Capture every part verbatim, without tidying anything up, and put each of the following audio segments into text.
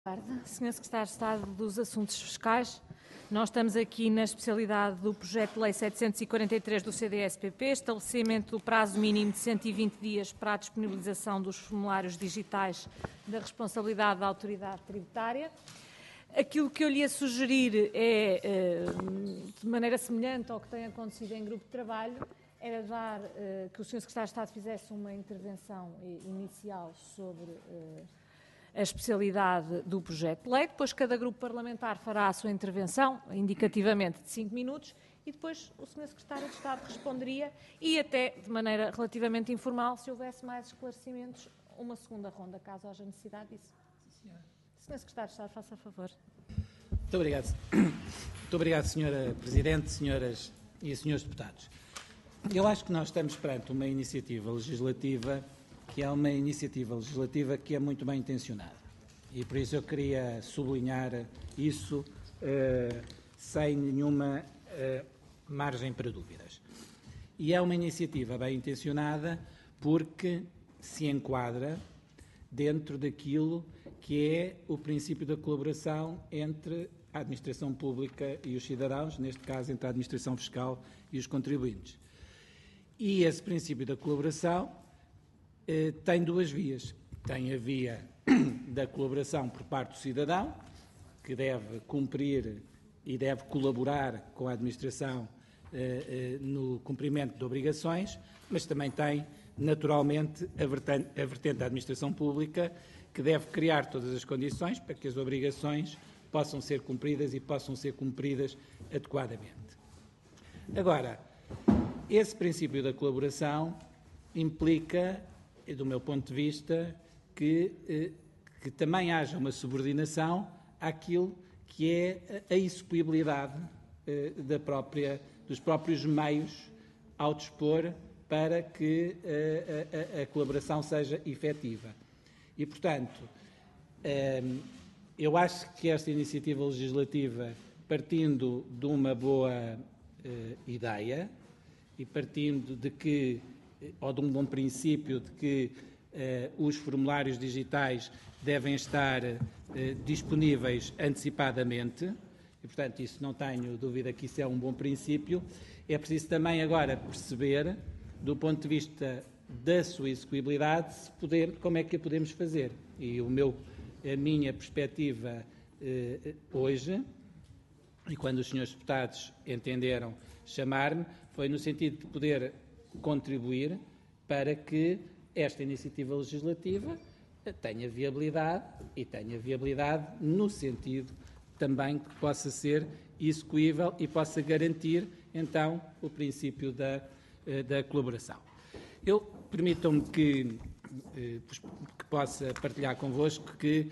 Boa tarde, senhor Secretário de Estado dos Assuntos Fiscais. Nós estamos aqui na especialidade do projeto de lei setecentos e quarenta e três do C D S P P, estabelecimento do prazo mínimo de cento e vinte dias para a disponibilização dos formulários digitais da responsabilidade da autoridade tributária. Aquilo que eu lhe ia sugerir é, de maneira semelhante ao que tem acontecido em grupo de trabalho, era dar, que o senhor Secretário de Estado fizesse uma intervenção inicial sobre a especialidade do projeto de lei, depois cada grupo parlamentar fará a sua intervenção, indicativamente de cinco minutos, e depois o senhor Secretário de Estado responderia e até, de maneira relativamente informal, se houvesse mais esclarecimentos, uma segunda ronda, caso haja necessidade disso. Sim, senhora. senhor Secretário de Estado, faça favor. Muito obrigado. Muito obrigado, senhora Presidente, senhoras e senhores deputados. Eu acho que nós estamos perante uma iniciativa legislativa que é uma iniciativa legislativa que é muito bem intencionada. E por isso eu queria sublinhar isso eh, sem nenhuma eh, margem para dúvidas. E é uma iniciativa bem intencionada porque se enquadra dentro daquilo que é o princípio da colaboração entre a administração pública e os cidadãos, neste caso entre a administração fiscal e os contribuintes. E esse princípio da colaboração eh, tem duas vias. Tem a via da colaboração por parte do cidadão, que deve cumprir e deve colaborar com a administração eh, eh, no cumprimento de obrigações, mas também tem, naturalmente, a vertente, a vertente da administração pública, que deve criar todas as condições para que as obrigações possam ser cumpridas e possam ser cumpridas adequadamente. Agora, esse princípio da colaboração implica, do meu ponto de vista, que, eh, que também haja uma subordinação àquilo que é a execuibilidade eh, da própria, dos próprios meios ao dispor para que eh, a, a, a colaboração seja efetiva. E, portanto, eh, eu acho que esta iniciativa legislativa, partindo de uma boa eh, ideia e partindo de que, ou de um bom princípio de que eh, os formulários digitais devem estar eh, disponíveis antecipadamente, e, portanto, isso não tenho dúvida que isso é um bom princípio, é preciso também agora perceber, do ponto de vista da sua execuibilidade, se poder, como é que a podemos fazer. E o meu, a minha perspectiva eh, hoje, e quando os senhores deputados entenderam chamar-me, foi no sentido de poder contribuir para que esta iniciativa legislativa tenha viabilidade e tenha viabilidade no sentido também que possa ser execuível e possa garantir, então, o princípio da, da colaboração. Eu, permitam-me que, que possa partilhar convosco que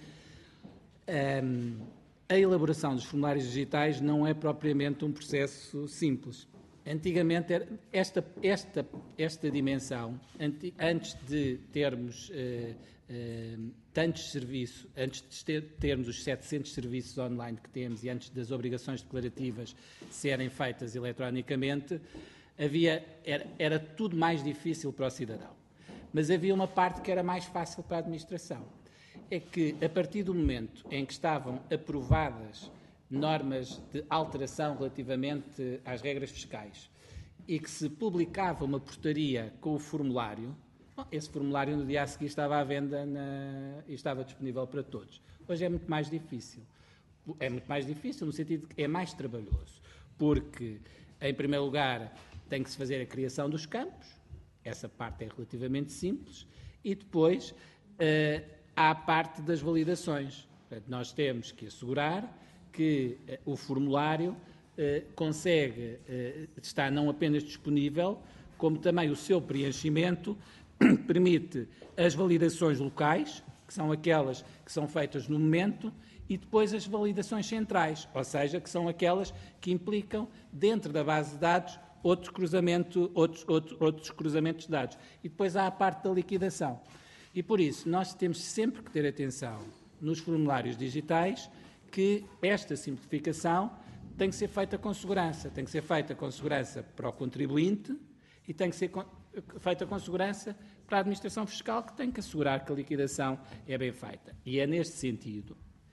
um, a elaboração dos formulários digitais não é propriamente um processo simples. Antigamente, esta, esta, esta dimensão, antes de termos uh, uh, tantos serviços, antes de ter, termos os setecentos serviços online que temos e antes das obrigações declarativas serem feitas eletronicamente, havia, era, era tudo mais difícil para o cidadão. Mas havia uma parte que era mais fácil para a administração. É que, a partir do momento em que estavam aprovadas normas de alteração relativamente às regras fiscais e que se publicava uma portaria com o formulário, bom, esse formulário no dia a seguir estava à venda na, e estava disponível para todos. Hoje é muito mais difícil. É muito mais difícil no sentido de que é mais trabalhoso, porque, em primeiro lugar, tem que se fazer a criação dos campos, essa parte é relativamente simples, e depois uh, há a parte das validações. Portanto, nós temos que assegurar que eh, o formulário eh, consegue eh, estar não apenas disponível, como também o seu preenchimento permite as validações locais, que são aquelas que são feitas no momento, e depois as validações centrais, ou seja, que são aquelas que implicam, dentro da base de dados, outro cruzamento, outros, outro, outros cruzamentos de dados. E depois há a parte da liquidação. E por isso nós temos sempre que ter atenção nos formulários digitais que esta simplificação tem que ser feita com segurança. Tem que ser feita com segurança para o contribuinte e tem que ser feita com segurança para a administração fiscal, que tem que assegurar que a liquidação é bem feita. E é neste sentido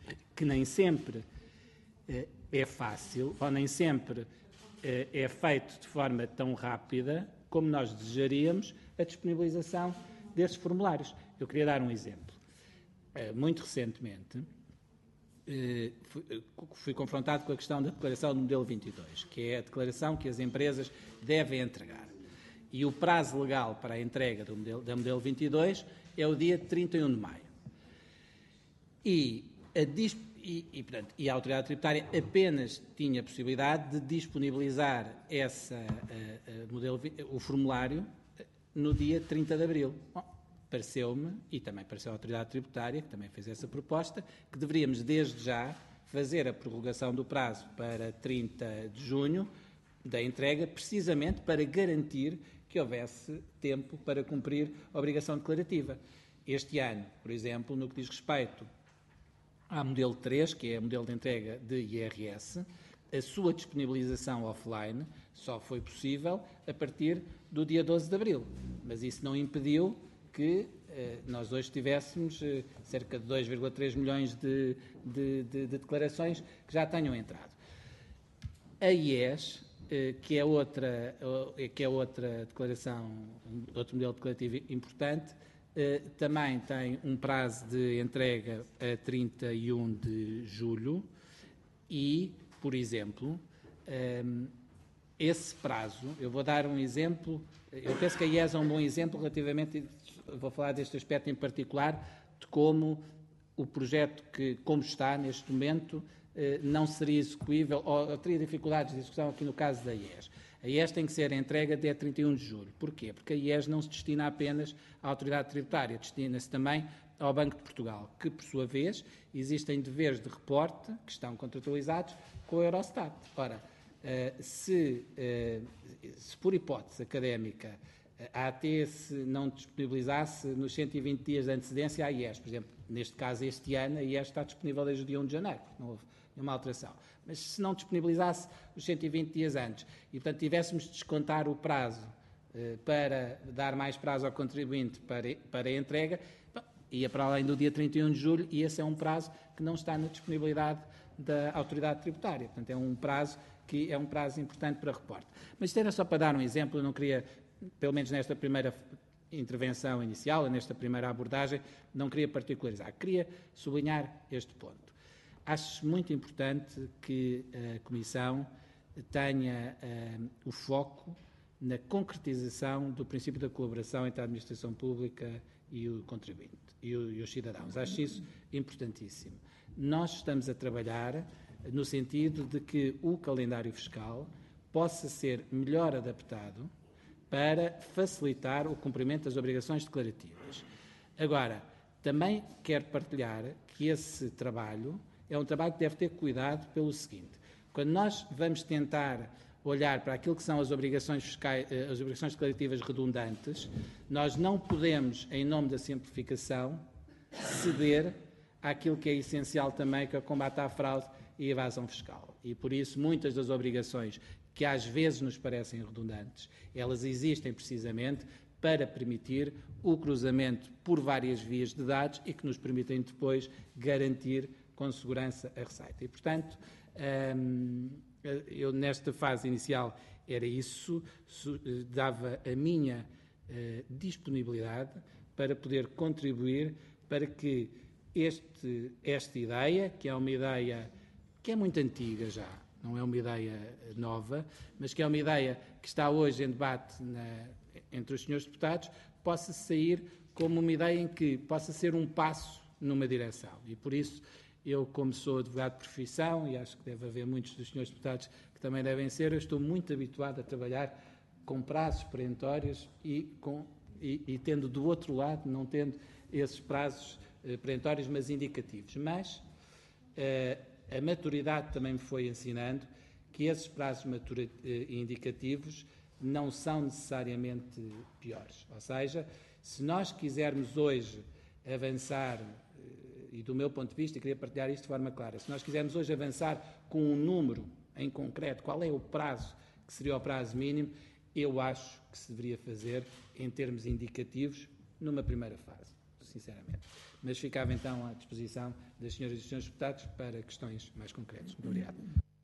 que nem sempre uh, é fácil, ou nem sempre uh, é feito de forma tão rápida como nós desejaríamos a disponibilização desses formulários. Eu queria dar um exemplo. Uh, muito recentemente, uh, fui, uh, fui confrontado com a questão da declaração do modelo vinte e dois, que é a declaração que as empresas devem entregar. E o prazo legal para a entrega do modelo, da modelo vinte e dois é o dia trinta e um de maio. E a, e, e, portanto, e a autoridade tributária apenas tinha a possibilidade de disponibilizar essa, a, a modelo, o formulário no dia trinta de abril. Bom, pareceu-me, e também pareceu a autoridade tributária, que também fez essa proposta, que deveríamos desde já fazer a prorrogação do prazo para trinta de junho da entrega, precisamente para garantir que houvesse tempo para cumprir a obrigação declarativa. Este ano, por exemplo, no que diz respeito à modelo três, que é a modelo de entrega de I R S, a sua disponibilização offline só foi possível a partir do dia doze de abril. Mas isso não impediu que eh, nós hoje tivéssemos eh, cerca de dois vírgula três milhões de, de, de, de declarações que já tenham entrado. A I E S, que é outra, que é outra declaração, outro modelo declarativo importante, também tem um prazo de entrega a trinta e um de julho e, por exemplo, esse prazo, eu vou dar um exemplo, eu penso que a I E S é um bom exemplo relativamente, vou falar deste aspecto em particular, de como o projeto que, como está neste momento, não seria execuível, ou teria dificuldades de execução aqui no caso da I E S. A I E S tem que ser entregue até trinta e um de julho. Porquê? Porque a I E S não se destina apenas à autoridade tributária, destina-se também ao Banco de Portugal, que, por sua vez, existem deveres de reporte que estão contratualizados com a Eurostat. Ora, se, se por hipótese académica a AT se não disponibilizasse nos cento e vinte dias de antecedência à I E S, por exemplo, neste caso este ano, a I E S está disponível desde o dia um de janeiro, não houve nenhuma alteração. Mas se não disponibilizasse os cento e vinte dias antes e, portanto, tivéssemos de descontar o prazo eh, para dar mais prazo ao contribuinte para, para a entrega, bom, ia para além do dia trinta e um de julho e esse é um prazo que não está na disponibilidade da autoridade tributária. Portanto, é um prazo que é um prazo importante para reporte. Mas isto era só para dar um exemplo, eu não queria, pelo menos nesta primeira intervenção inicial, nesta primeira abordagem, não queria particularizar, queria sublinhar este ponto. Acho muito importante que a Comissão tenha uh, o foco na concretização do princípio da colaboração entre a Administração Pública e o contribuinte, e, o, e os cidadãos. Acho isso importantíssimo. Nós estamos a trabalhar no sentido de que o calendário fiscal possa ser melhor adaptado para facilitar o cumprimento das obrigações declarativas. Agora, também quero partilhar que esse trabalho é um trabalho que deve ter cuidado pelo seguinte: quando nós vamos tentar olhar para aquilo que são as obrigações fiscais, as obrigações declarativas redundantes, nós não podemos, em nome da simplificação, ceder àquilo que é essencial também, que é o combate à fraude e evasão fiscal. E, por isso, muitas das obrigações que às vezes nos parecem redundantes, elas existem precisamente para permitir o cruzamento por várias vias de dados e que nos permitem depois garantir com segurança a receita. E, portanto, eu nesta fase inicial era isso, dava a minha disponibilidade para poder contribuir para que este, esta ideia, que é uma ideia que é muito antiga já, não é uma ideia nova, mas que é uma ideia que está hoje em debate na, entre os senhores deputados, possa sair como uma ideia em que possa ser um passo numa direção. E, por isso, eu, como sou advogado de profissão, e acho que deve haver muitos dos senhores deputados que também devem ser, eu estou muito habituado a trabalhar com prazos perentórios e, com, e, e tendo do outro lado, não tendo esses prazos eh, perentórios, mas indicativos. Mas eh, a maturidade também me foi ensinando que esses prazos matura, eh, indicativos não são necessariamente piores. Ou seja, se nós quisermos hoje avançar, e do meu ponto de vista, e queria partilhar isto de forma clara, se nós quisermos hoje avançar com um número em concreto, qual é o prazo que seria o prazo mínimo, eu acho que se deveria fazer em termos indicativos numa primeira fase, sinceramente. mas ficava então à disposição das senhoras e dos senhores deputados para questões mais concretas. Muito obrigado.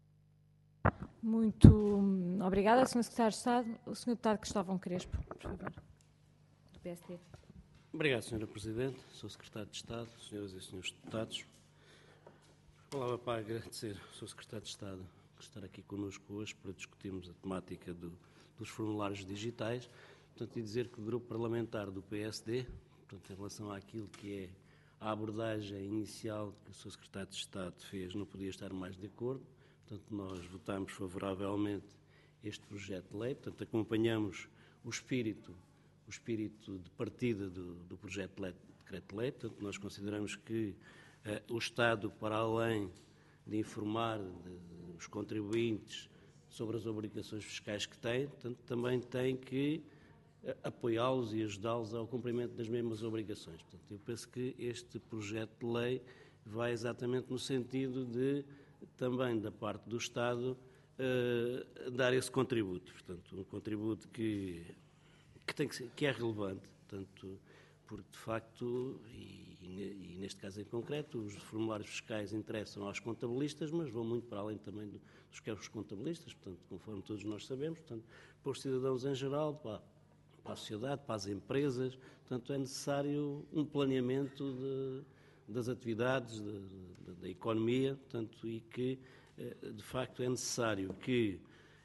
Muito obrigada, senhor Secretário de Estado. O senhor Deputado Cristóvão Crespo, por favor, do P S D. Obrigado, senhora Presidente, senhor Secretário de Estado, senhoras e senhores deputados. Falava para agradecer ao senhor Secretário de Estado por estar aqui connosco hoje para discutirmos a temática do, dos formulários digitais. Portanto, e dizer que o grupo parlamentar do P S D, portanto, em relação àquilo que é a abordagem inicial que o senhor Secretário de Estado fez, não podia estar mais de acordo. Portanto, nós votamos favoravelmente este projeto de lei, portanto, acompanhamos o espírito, o espírito de partida do, do projeto de, lei, de decreto-lei. Portanto, nós consideramos que eh, o Estado, para além de informar de, de, os contribuintes sobre as obrigações fiscais que tem, portanto, também tem que eh, apoiá-los e ajudá-los ao cumprimento das mesmas obrigações. Portanto, eu penso que este projeto de lei vai exatamente no sentido de também da parte do Estado uh, dar esse contributo, portanto, um contributo que, que, tem que, ser, que é relevante, portanto, porque de facto, e, e neste caso em concreto, os formulários fiscais interessam aos contabilistas, mas vão muito para além também do, dos que os contabilistas, portanto, conforme todos nós sabemos, portanto, para os cidadãos em geral, para, para a sociedade, para as empresas, portanto, é necessário um planeamento de das atividades, de, de, da economia, portanto, e que, de facto, é necessário que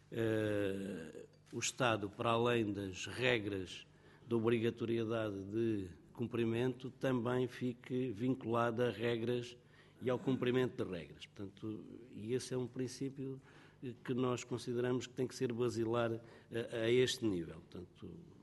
uh, o Estado, para além das regras de obrigatoriedade de cumprimento, também fique vinculado a regras e ao cumprimento de regras. Portanto, e esse é um princípio que nós consideramos que tem que ser basilar a, a este nível. Portanto,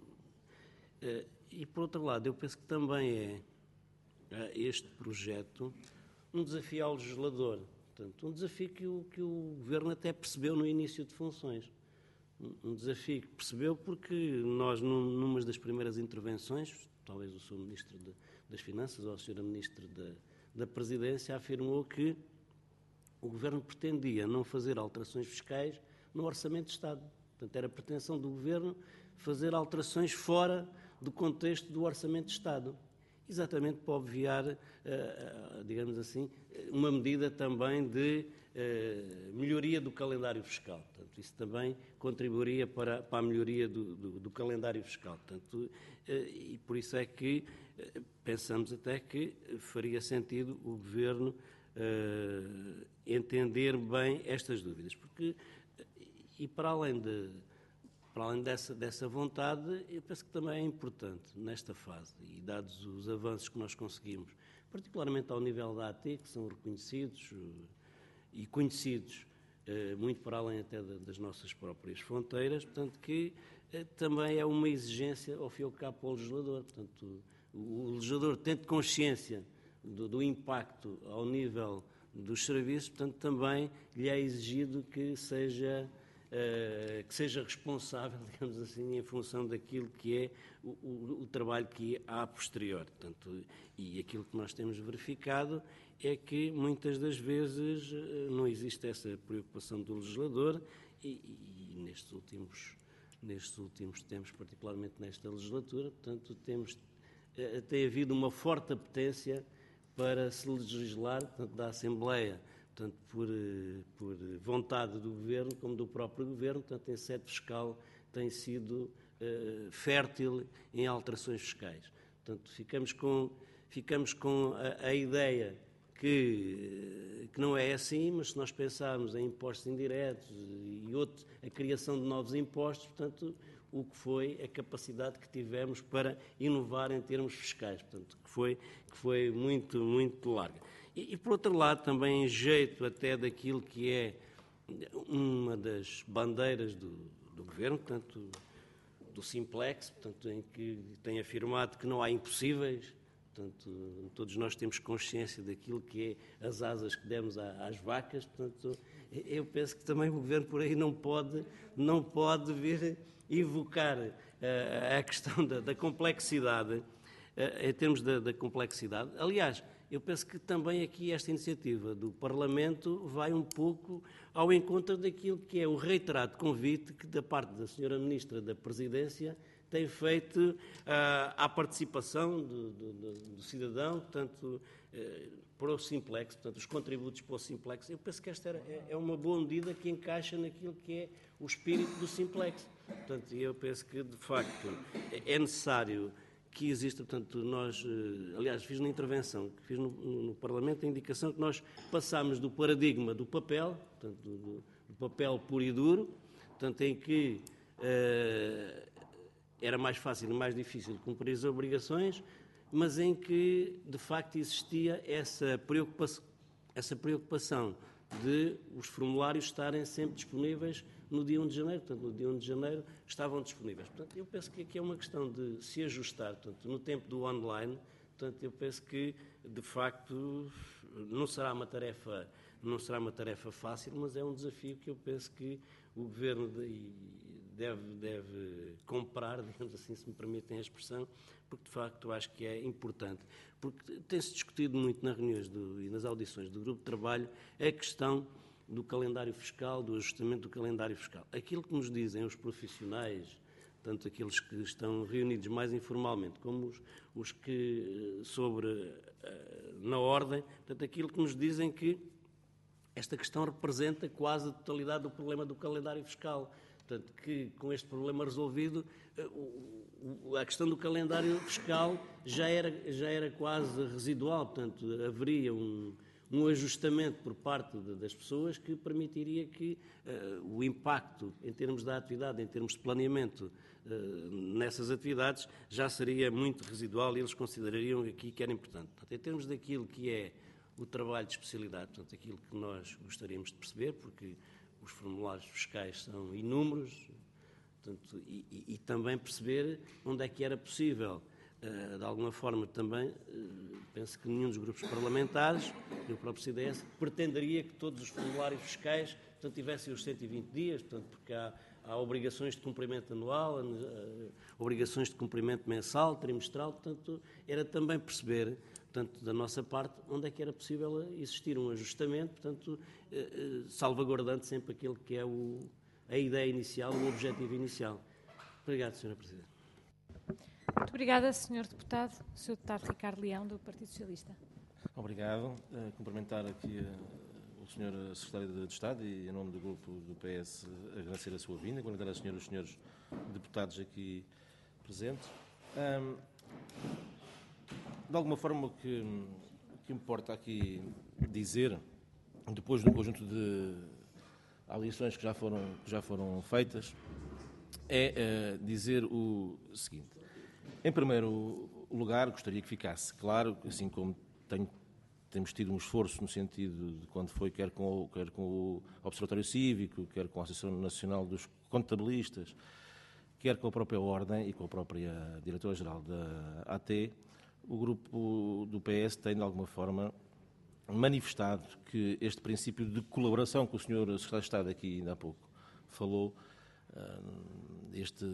uh, e, por outro lado, eu penso que também é este projeto um desafio ao legislador, portanto, um desafio que o, que o Governo até percebeu no início de funções, um desafio que percebeu porque nós, num, numa das primeiras intervenções, talvez o senhor Ministro de, das Finanças ou a senhora Ministra da, da Presidência afirmou que o Governo pretendia não fazer alterações fiscais no Orçamento de Estado, portanto, era a pretensão do Governo fazer alterações fora do contexto do Orçamento de Estado. Exatamente para obviar, uh, uh, digamos assim, uma medida também de uh, melhoria do calendário fiscal. Portanto, isso também contribuiria para, para a melhoria do, do, do calendário fiscal. Portanto, uh, e por isso é que uh, pensamos até que faria sentido o Governo uh, entender bem estas dúvidas. Porque, e para além de... Para além dessa, dessa vontade, eu penso que também é importante, nesta fase, e dados os avanços que nós conseguimos, particularmente ao nível da A T, que são reconhecidos uh, e conhecidos, uh, muito para além até de, das nossas próprias fronteiras, portanto, que uh, também é uma exigência, ao fim e ao cabo, para o legislador. Portanto, o, o legislador tendo consciência do, do impacto ao nível dos serviços, portanto, também lhe é exigido que seja... Uh, que seja responsável, digamos assim, em função daquilo que é o, o, o trabalho que há a posterior. Portanto, e aquilo que nós temos verificado é que muitas das vezes uh, não existe essa preocupação do legislador e, e, e nestes, últimos, nestes últimos tempos, particularmente nesta legislatura, portanto, temos, uh, tem havido uma forte apetência para se legislar, portanto, da Assembleia, portanto, por, por vontade do Governo, como do próprio Governo, portanto, em sede fiscal tem sido uh, fértil em alterações fiscais. Portanto, ficamos com, ficamos com a, a ideia que, que não é assim, mas se nós pensarmos em impostos indiretos e outro, a criação de novos impostos, portanto, o que foi a capacidade que tivemos para inovar em termos fiscais, portanto, que foi, que foi muito, muito larga. E, e, por outro lado, também em jeito até daquilo que é uma das bandeiras do, do Governo, portanto, do Simplex, portanto, em que tem afirmado que não há impossíveis, portanto, todos nós temos consciência daquilo que é as asas que demos às vacas, portanto, eu penso que também o Governo por aí não pode, não pode vir evocar uh, a questão da, da complexidade, uh, em termos da, da complexidade. Aliás, eu penso que também aqui esta iniciativa do Parlamento vai um pouco ao encontro daquilo que é o reiterado convite que da parte da senhora Ministra da Presidência tem feito ah, à participação do, do, do cidadão, portanto, eh, para o Simplex, portanto, os contributos para o Simplex. Eu penso que esta era, é, é uma boa medida que encaixa naquilo que é o espírito do Simplex. Portanto, eu penso que, de facto, é necessário que exista, portanto, nós, aliás, fiz na intervenção, que fiz no, no Parlamento, a indicação que nós passámos do paradigma do papel, portanto, do, do papel puro e duro, portanto, em que uh, era mais fácil e mais difícil cumprir as obrigações, mas em que, de facto, existia essa preocupação, essa preocupação de os formulários estarem sempre disponíveis no dia um de janeiro. Portanto, no dia um de janeiro estavam disponíveis. Portanto, eu penso que aqui é uma questão de se ajustar. Portanto, no tempo do online, portanto, eu penso que, de facto, não será uma tarefa, não será uma tarefa fácil, mas é um desafio que eu penso que o Governo deve, deve comprar, digamos assim, se me permitem a expressão, porque, de facto, eu acho que é importante. Porque tem-se discutido muito nas reuniões do, e nas audições do Grupo de Trabalho a questão do calendário fiscal, do ajustamento do calendário fiscal. Aquilo que nos dizem os profissionais, tanto aqueles que estão reunidos mais informalmente, como os, os que sobre na ordem, portanto, aquilo que nos dizem que esta questão representa quase a totalidade do problema do calendário fiscal. Portanto, que com este problema resolvido, a questão do calendário fiscal já era, já era quase residual, portanto, haveria um um ajustamento por parte de, das pessoas que permitiria que uh, o impacto em termos da atividade, em termos de planeamento uh, nessas atividades, já seria muito residual e eles considerariam aqui que era importante. Portanto, em termos daquilo que é o trabalho de especialidade, portanto, aquilo que nós gostaríamos de perceber, porque os formulários fiscais são inúmeros, portanto, e, e, e também perceber onde é que era possível. De alguma forma também, penso que nenhum dos grupos parlamentares, e o próprio C D S, pretenderia que todos os formulários fiscais, portanto, tivessem os cento e vinte dias, portanto, porque há, há obrigações de cumprimento anual, obrigações de cumprimento mensal, trimestral, portanto, era também perceber, portanto, da nossa parte, onde é que era possível existir um ajustamento, portanto, salvaguardando sempre aquilo que é o, a ideia inicial, o objetivo inicial. Obrigado, senhora Presidente. Muito obrigada, senhor Deputado. O senhor Deputado Ricardo Leão, do Partido Socialista. Obrigado. Uh, cumprimentar aqui uh, o senhor Secretário de Estado e, em nome do Grupo do P S, agradecer a sua vinda, cumprimentar a senhora e os senhores deputados aqui presentes. Um, de alguma forma, o que, o que importa aqui dizer, depois de um conjunto de avaliações que já foram, que já foram feitas, é uh, dizer o seguinte. Em primeiro lugar, gostaria que ficasse claro, assim como tenho, temos tido um esforço no sentido de quando foi, quer com, o, quer com o Observatório Cívico, quer com a Associação Nacional dos Contabilistas, quer com a própria Ordem e com a própria Diretora-Geral da A T, o grupo do P S tem, de alguma forma, manifestado que este princípio de colaboração que o senhor Secretário de Estado aqui ainda há pouco falou, este...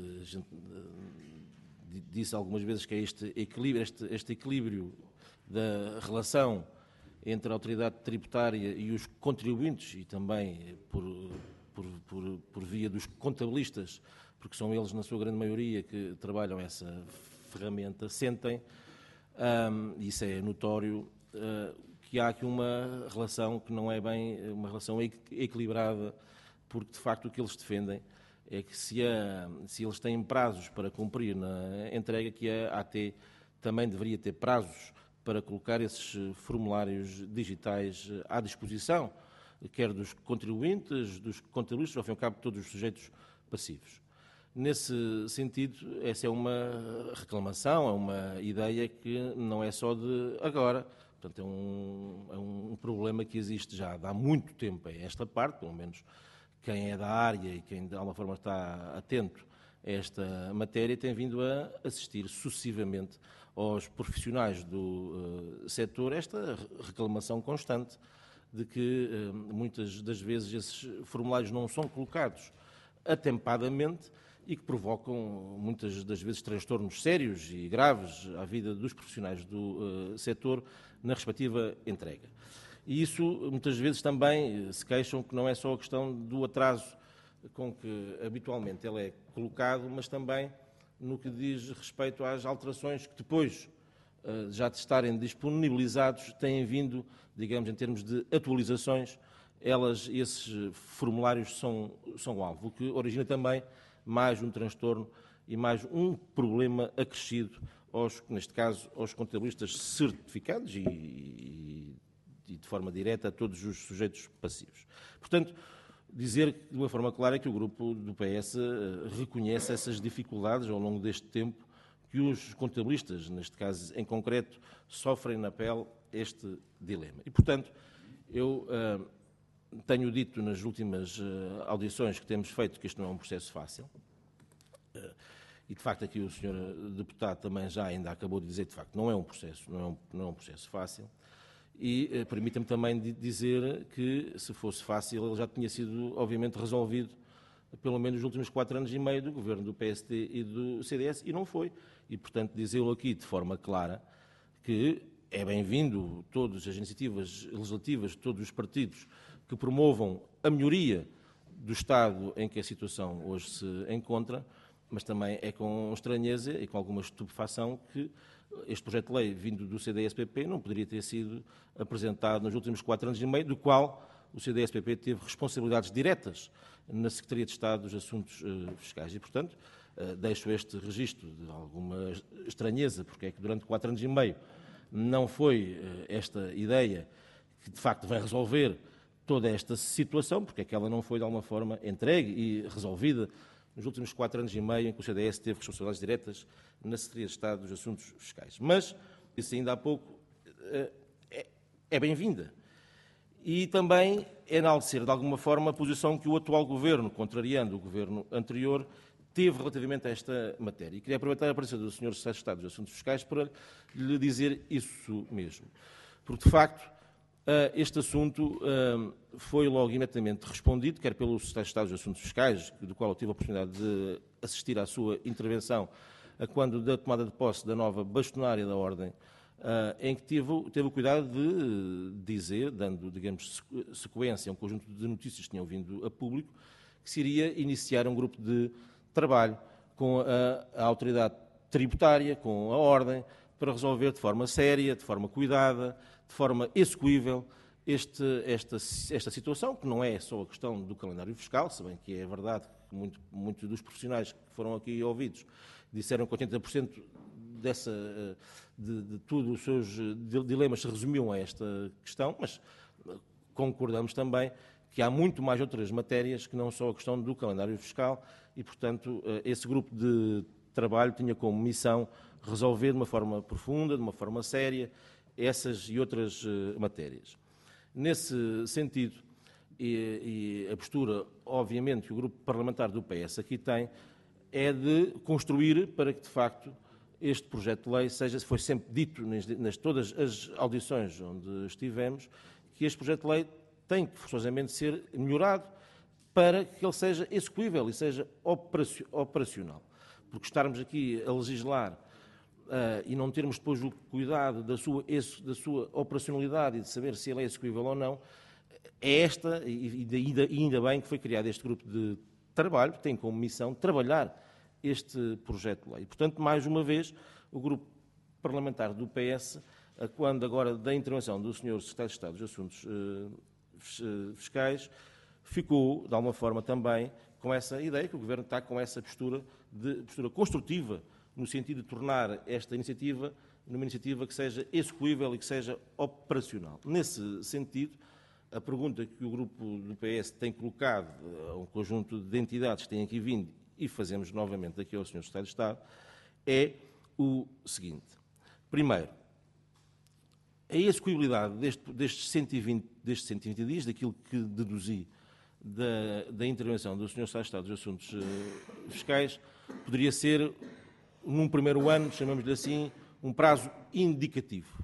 disse algumas vezes que é este equilíbrio, este, este equilíbrio da relação entre a autoridade tributária e os contribuintes e também por, por, por, por via dos contabilistas, porque são eles, na sua grande maioria, que trabalham essa ferramenta, sentem, um, isso é notório, uh, que há aqui uma relação que não é bem uma relação equilibrada, porque, de facto, o que eles defendem é que se, a, se eles têm prazos para cumprir na entrega, que a AT também deveria ter prazos para colocar esses formulários digitais à disposição, quer dos contribuintes, dos contabilistas, ao fim e ao cabo, todos os sujeitos passivos. Nesse sentido, essa é uma reclamação, é uma ideia que não é só de agora. Portanto, é um, é um problema que existe já há muito tempo a esta parte, pelo menos quem é da área e quem de alguma forma está atento a esta matéria tem vindo a assistir sucessivamente aos profissionais do uh, setor esta reclamação constante de que uh, muitas das vezes esses formulários não são colocados atempadamente e que provocam muitas das vezes transtornos sérios e graves à vida dos profissionais do uh, setor na respectiva entrega. E isso, muitas vezes, também se queixam que não é só a questão do atraso com que habitualmente ele é colocado, mas também no que diz respeito às alterações que depois uh, já de estarem disponibilizados têm vindo, digamos, em termos de atualizações, elas, esses formulários são, são alvo, o que origina também mais um transtorno e mais um problema acrescido, aos, neste caso, aos contabilistas certificados e, e, e de forma direta a todos os sujeitos passivos. Portanto, dizer de uma forma clara que o grupo do P S reconhece essas dificuldades ao longo deste tempo que os contabilistas, neste caso em concreto, sofrem na pele este dilema. E, portanto, eu uh, tenho dito nas últimas uh, audições que temos feito que isto não é um processo fácil. Uh, e, de facto, aqui o senhor deputado também já ainda acabou de dizer que, de facto, não é um processo, não é um, não é um processo fácil. E eh, permita-me também dizer que, se fosse fácil, ele já tinha sido, obviamente, resolvido pelo menos nos últimos quatro anos e meio do governo do P S D e do C D S, e não foi. E, portanto, dizê-lo aqui de forma clara que é bem-vindo todas as iniciativas legislativas de todos os partidos que promovam a melhoria do estado em que a situação hoje se encontra, mas também é com estranheza e com alguma estupefação que este projeto de lei vindo do C D S P P não poderia ter sido apresentado nos últimos quatro anos e meio, do qual o C D S P P teve responsabilidades diretas na Secretaria de Estado dos Assuntos uh, Fiscais. E, portanto, uh, deixo este registro de alguma estranheza, porque é que durante quatro anos e meio não foi uh, esta ideia que, de facto, vai resolver toda esta situação, porque é que ela não foi, de alguma forma, entregue e resolvida nos últimos quatro anos e meio em que o C D S teve responsabilidades diretas na Secretaria de Estado dos Assuntos Fiscais. Mas, isso ainda há pouco, é, é bem-vinda. E também enaltecer, de alguma forma, a posição que o atual Governo, contrariando o Governo anterior, teve relativamente a esta matéria. E queria aproveitar a presença do senhor Secretário de Estado dos Assuntos Fiscais para lhe dizer isso mesmo. Porque, de facto, este assunto foi logo imediatamente respondido, quer pelo Secretário de Estado dos Assuntos Fiscais, do qual eu tive a oportunidade de assistir à sua intervenção, a quando da tomada de posse da nova bastonária da Ordem, em que teve, teve o cuidado de dizer, dando, digamos, sequência a um conjunto de notícias que tinham vindo a público, que se iria iniciar um grupo de trabalho com a, a autoridade tributária, com a Ordem, para resolver de forma séria, de forma cuidada, de forma execuível este, esta, esta situação, que não é só a questão do calendário fiscal, se bem que é verdade que muitos muito dos profissionais que foram aqui ouvidos disseram que oitenta por cento dessa, de, de tudo os seus dilemas se resumiam a esta questão, mas concordamos também que há muito mais outras matérias que não só a questão do calendário fiscal e, portanto, esse grupo de trabalho tinha como missão resolver de uma forma profunda, de uma forma séria, essas e outras matérias. Nesse sentido, e, e a postura, obviamente, que o grupo parlamentar do P S aqui tem, é de construir para que, de facto, este projeto de lei seja, foi sempre dito nas, nas todas as audições onde estivemos, que este projeto de lei tem que forçosamente ser melhorado para que ele seja execuível e seja operacional. Porque estarmos aqui a legislar uh, e não termos depois o cuidado da sua, da sua operacionalidade e de saber se ele é execuível ou não, é esta, e, e ainda bem que foi criado este grupo de trabalho, que tem como missão trabalhar este projeto de lei. Portanto, mais uma vez, o grupo parlamentar do P S, quando agora da intervenção do senhor Secretário de Estado dos Assuntos uh, Fiscais, ficou, de alguma forma, também com essa ideia que o Governo está com essa postura, de, postura construtiva, no sentido de tornar esta iniciativa numa iniciativa que seja execuível e que seja operacional. Nesse sentido, a pergunta que o grupo do P S tem colocado a um conjunto de entidades que têm aqui vindo e fazemos novamente aqui ao senhor Secretário de Estado é o seguinte. Primeiro, a execuibilidade deste, destes, cento e vinte, destes cento e vinte dias, daquilo que deduzi da, da intervenção do senhor Secretário de Estado dos Assuntos uh, Fiscais, poderia ser, num primeiro ano, chamamos-lhe assim, um prazo indicativo.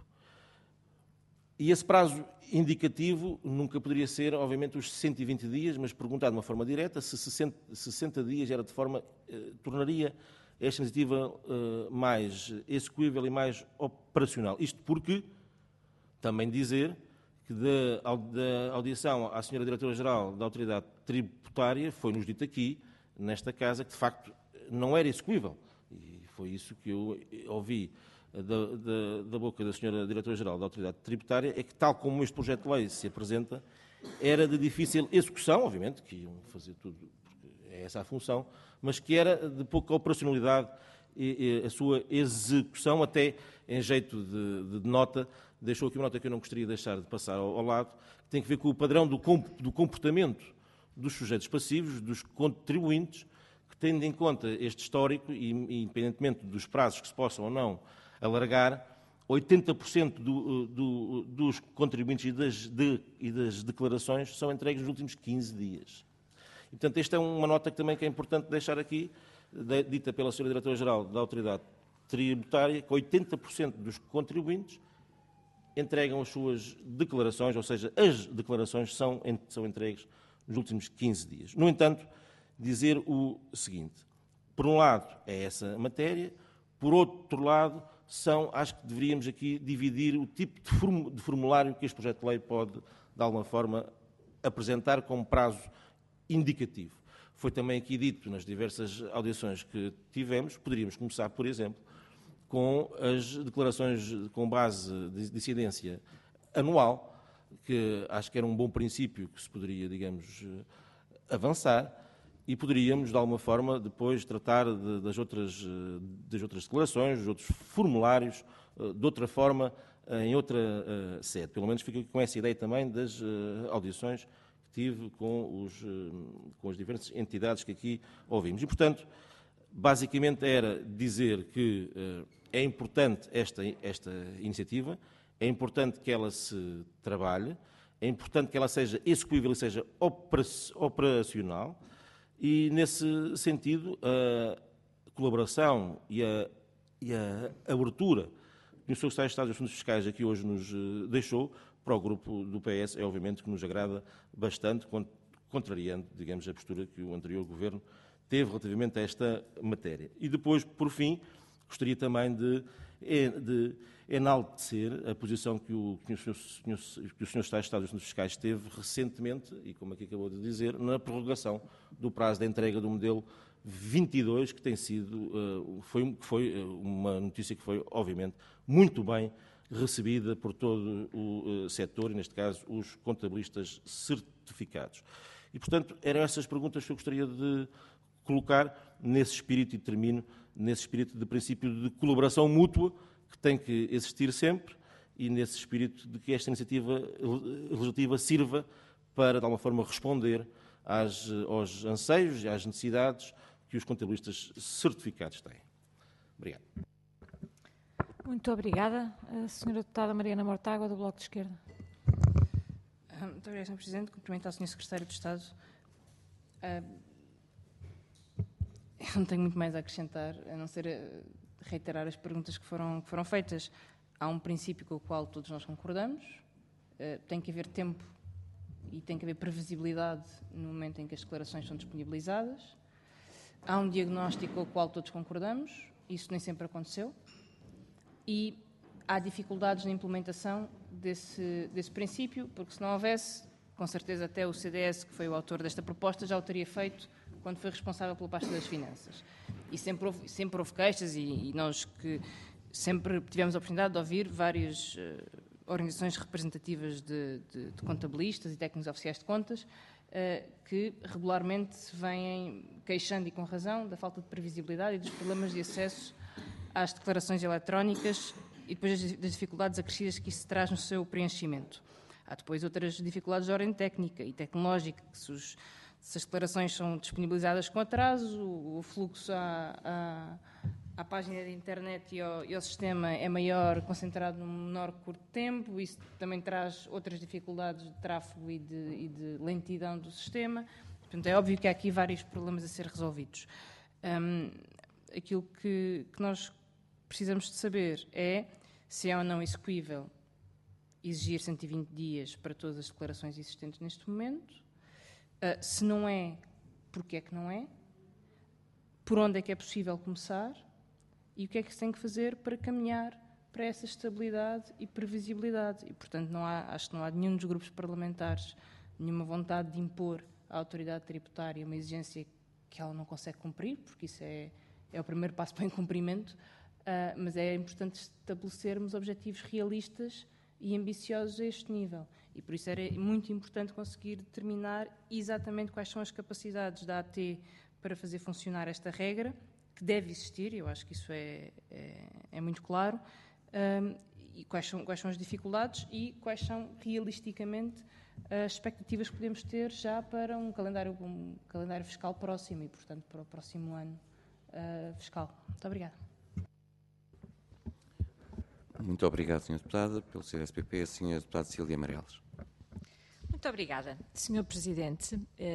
E esse prazo indicativo nunca poderia ser, obviamente, os cento e vinte dias, mas perguntar de uma forma direta se sessenta dias era de forma, eh, tornaria esta iniciativa eh, mais execuível e mais operacional. Isto porque, também dizer que da, da audição à senhora Diretora-Geral da Autoridade Tributária foi-nos dito aqui, nesta Casa, que de facto não era execuível. E foi isso que eu ouvi da, da, da boca da senhora Diretora-Geral da Autoridade Tributária, é que, tal como este projeto de lei se apresenta, era de difícil execução, obviamente, que iam fazer tudo, porque é essa a função, mas que era de pouca operacionalidade e, e a sua execução, até em jeito de, de nota, deixou aqui uma nota que eu não gostaria de deixar de passar ao, ao lado, que tem a ver com o padrão do, do comportamento dos sujeitos passivos, dos contribuintes, que, tendo em conta este histórico, e independentemente dos prazos que se possam ou não alargar, oitenta por cento do, do, dos contribuintes e das, de, e das declarações são entregues nos últimos quinze dias. E, portanto, esta é uma nota que também que é importante deixar aqui, de, dita pela senhora Diretora-Geral da Autoridade Tributária, que oitenta por cento dos contribuintes entregam as suas declarações, ou seja, as declarações são, são entregues nos últimos quinze dias. No entanto, dizer o seguinte: por um lado é essa matéria, por outro lado, são, acho que deveríamos aqui dividir o tipo de formulário que este projeto de lei pode, de alguma forma, apresentar como prazo indicativo. Foi também aqui dito nas diversas audições que tivemos, poderíamos começar, por exemplo, com as declarações com base de incidência anual, que acho que era um bom princípio que se poderia, digamos, avançar, e poderíamos, de alguma forma, depois tratar de, das, outras, das outras declarações, dos outros formulários, de outra forma, em outra uh, sede. Pelo menos fico com essa ideia também das uh, audições que tive com, os, uh, com as diferentes entidades que aqui ouvimos. E, portanto, basicamente era dizer que uh, é importante esta, esta iniciativa, é importante que ela se trabalhe, é importante que ela seja execuível e seja operacional, e, nesse sentido, a colaboração e a, e a abertura que o senhor Secretário de Estado dos Assuntos Fiscais aqui hoje nos deixou para o grupo do P S é, obviamente, que nos agrada bastante, contrariando, digamos, a postura que o anterior Governo teve relativamente a esta matéria. E depois, por fim, gostaria também de, de enaltecer a posição que o, que o senhor, que o senhor Secretário de Estado dos Assuntos Fiscais teve recentemente, e como aqui acabou de dizer, na prorrogação do prazo de entrega do modelo vinte e dois, que tem sido, foi, foi uma notícia que foi, obviamente, muito bem recebida por todo o setor, e, neste caso, os contabilistas certificados. E, portanto, eram essas perguntas que eu gostaria de colocar nesse espírito, e termino, nesse espírito de princípio de colaboração mútua, que tem que existir sempre, e nesse espírito de que esta iniciativa legislativa sirva para, de alguma forma, responder às, aos anseios e às necessidades que os contabilistas certificados têm. Obrigado. Muito obrigada. A senhora Deputada Mariana Mortágua, do Bloco de Esquerda. Muito obrigada, senhor Presidente. Cumprimento ao senhor Secretário de Estado. Eu não tenho muito mais a acrescentar, a não ser reiterar as perguntas que foram, que foram feitas. Há um princípio com o qual todos nós concordamos. Tem que haver tempo e tem que haver previsibilidade no momento em que as declarações são disponibilizadas. Há um diagnóstico com o qual todos concordamos. Isso nem sempre aconteceu. E há dificuldades na implementação desse, desse princípio, porque se não houvesse, com certeza até o C D S, que foi o autor desta proposta, já o teria feito quando foi responsável pela pasta das finanças. E sempre houve, sempre houve queixas, e, e nós que sempre tivemos a oportunidade de ouvir várias uh, organizações representativas de, de, de contabilistas e técnicos oficiais de contas uh, que regularmente se vêm queixando, e com razão, da falta de previsibilidade e dos problemas de acesso às declarações eletrónicas e depois das dificuldades acrescidas que isso traz no seu preenchimento. Há depois outras dificuldades de ordem técnica e tecnológica, que se, os, se as declarações são disponibilizadas com atraso, o, o fluxo à, à, à página da internet e ao, e ao sistema é maior, concentrado num menor curto tempo. Isso também traz outras dificuldades de tráfego e de, e de lentidão do sistema. Portanto, é óbvio que há aqui vários problemas a ser resolvidos. Um, aquilo que, que nós precisamos de saber é se é ou não execuível exigir cento e vinte dias para todas as declarações existentes neste momento. Uh, se não é, porque é que não é? Por onde é que é possível começar? E o que é que se tem que fazer para caminhar para essa estabilidade e previsibilidade? E, portanto, não há, acho que não há nenhum dos grupos parlamentares nenhuma vontade de impor à autoridade tributária uma exigência que ela não consegue cumprir, porque isso é, é o primeiro passo para o incumprimento, uh, mas é importante estabelecermos objetivos realistas e ambiciosos a este nível. E por isso era muito importante conseguir determinar exatamente quais são as capacidades da A T para fazer funcionar esta regra, que deve existir, eu acho que isso é, é, é muito claro, um, e quais são, quais são as dificuldades e quais são realisticamente as expectativas que podemos ter já para um calendário, um calendário fiscal próximo e, portanto, para o próximo ano uh, fiscal. Muito obrigada. Muito obrigado, senhora Deputada. Pelo C D S P P, a senhora Deputada Cília Amarelos. Muito obrigada, senhor Presidente.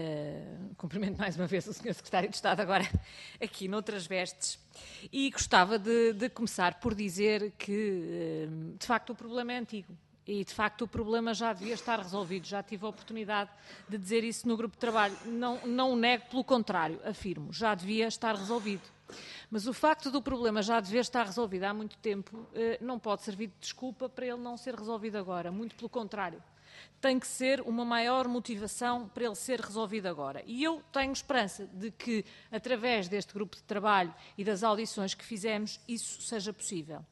Uh, cumprimento mais uma vez o senhor Secretário de Estado, agora aqui noutras vestes. E gostava de, de começar por dizer que, uh, de facto, o problema é antigo. E, de facto, o problema já devia estar resolvido. Já tive a oportunidade de dizer isso no grupo de trabalho. Não, não o nego, pelo contrário, afirmo, já devia estar resolvido. Mas o facto do problema já dever estar resolvido há muito tempo eh, não pode servir de desculpa para ele não ser resolvido agora. Muito pelo contrário. Tem que ser uma maior motivação para ele ser resolvido agora. E eu tenho esperança de que, através deste grupo de trabalho e das audições que fizemos, isso seja possível.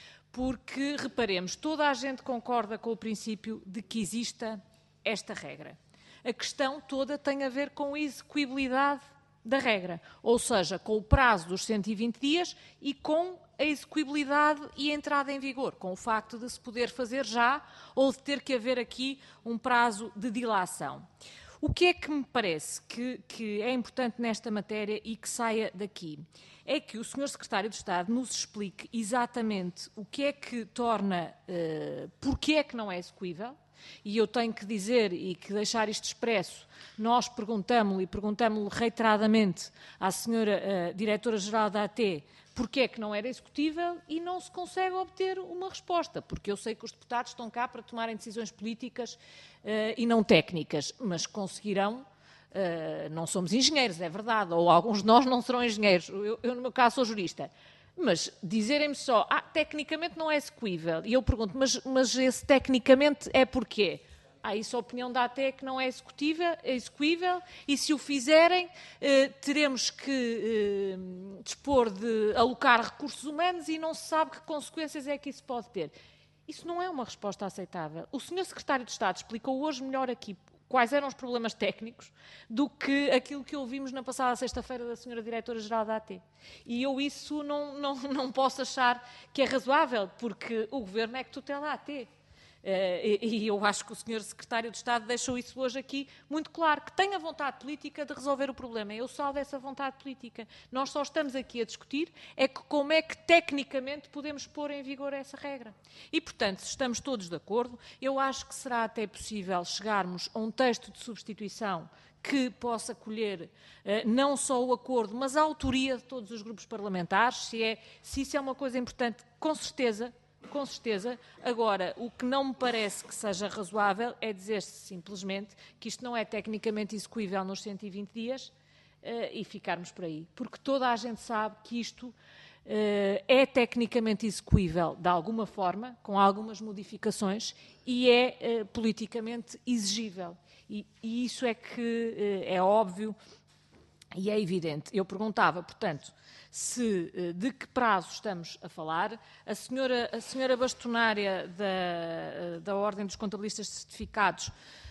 Porque, reparemos, toda a gente concorda com o princípio de que exista esta regra. A questão toda tem a ver com a execuibilidade da regra, ou seja, com o prazo dos cento e vinte dias e com a execuibilidade e a entrada em vigor, com o facto de se poder fazer já ou de ter que haver aqui um prazo de dilação. O que é que me parece que, que é importante nesta matéria e que saia daqui? É que o senhor Secretário de Estado nos explique exatamente o que é que torna, uh, porque é que não é execuível, e eu tenho que dizer e que deixar isto expresso, nós perguntamos-lhe e perguntamos-lhe reiteradamente à senhora uh, Diretora-Geral da A T porque é que não era executível e não se consegue obter uma resposta, porque eu sei que os deputados estão cá para tomarem decisões políticas uh, e não técnicas, mas conseguirão. Uh, não somos engenheiros, é verdade, ou alguns de nós não serão engenheiros, eu, eu no meu caso sou jurista, mas dizerem-me só, ah, tecnicamente não é execuível, e eu pergunto, mas, mas esse tecnicamente é porquê? Ah, isso a opinião da A T é que não é executível, é execuível, e se o fizerem, eh, teremos que eh, dispor de alocar recursos humanos e não se sabe que consequências é que isso pode ter. Isso não é uma resposta aceitável. O senhor Secretário de Estado explicou hoje melhor aqui quais eram os problemas técnicos do que aquilo que ouvimos na passada sexta-feira da senhora Diretora-Geral da A T. E eu isso não, não, não posso achar que é razoável, porque o Governo é que tutela a AT. Uh, e, e eu acho que o senhor Secretário de Estado deixou isso hoje aqui muito claro, que tem a vontade política de resolver o problema. Eu salvo essa vontade política. Nós só estamos aqui a discutir é que como é que tecnicamente podemos pôr em vigor essa regra. E, portanto, se estamos todos de acordo, eu acho que será até possível chegarmos a um texto de substituição que possa acolher uh, não só o acordo, mas a autoria de todos os grupos parlamentares. Se, é, se isso é uma coisa importante, com certeza, com certeza. Agora, o que não me parece que seja razoável é dizer-se simplesmente que isto não é tecnicamente execuível nos cento e vinte dias uh, e ficarmos por aí. Porque toda a gente sabe que isto uh, é tecnicamente execuível de alguma forma, com algumas modificações, e é uh, politicamente exigível. E, e isso é que uh, é óbvio e é evidente. Eu perguntava, portanto, se, de que prazo estamos a falar. A senhora, a senhora bastonária da, da Ordem dos Contabilistas Certificados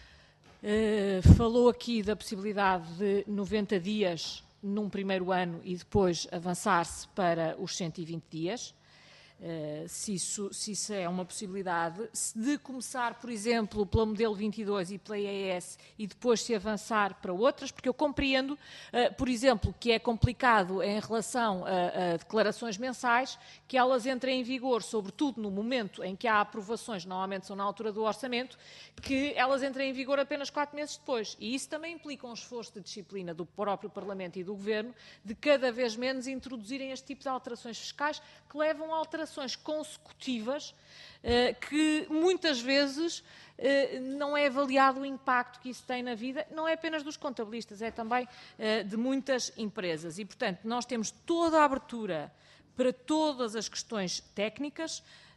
eh, falou aqui da possibilidade de noventa dias num primeiro ano e depois avançar-se para os cento e vinte dias. Uh, se, isso, se isso é uma possibilidade, se de começar, por exemplo, pela modelo vinte e dois e pela I A S e depois se avançar para outras, porque eu compreendo, uh, por exemplo, que é complicado em relação a, a declarações mensais, que elas entrem em vigor, sobretudo no momento em que há aprovações, normalmente são na altura do orçamento, que elas entrem em vigor apenas quatro meses depois. E isso também implica um esforço de disciplina do próprio Parlamento e do Governo de cada vez menos introduzirem este tipo de alterações fiscais que levam a alterações consecutivas que muitas vezes não é avaliado o impacto que isso tem na vida, não é apenas dos contabilistas, é também de muitas empresas. E, portanto, nós temos toda a abertura para todas as questões técnicas,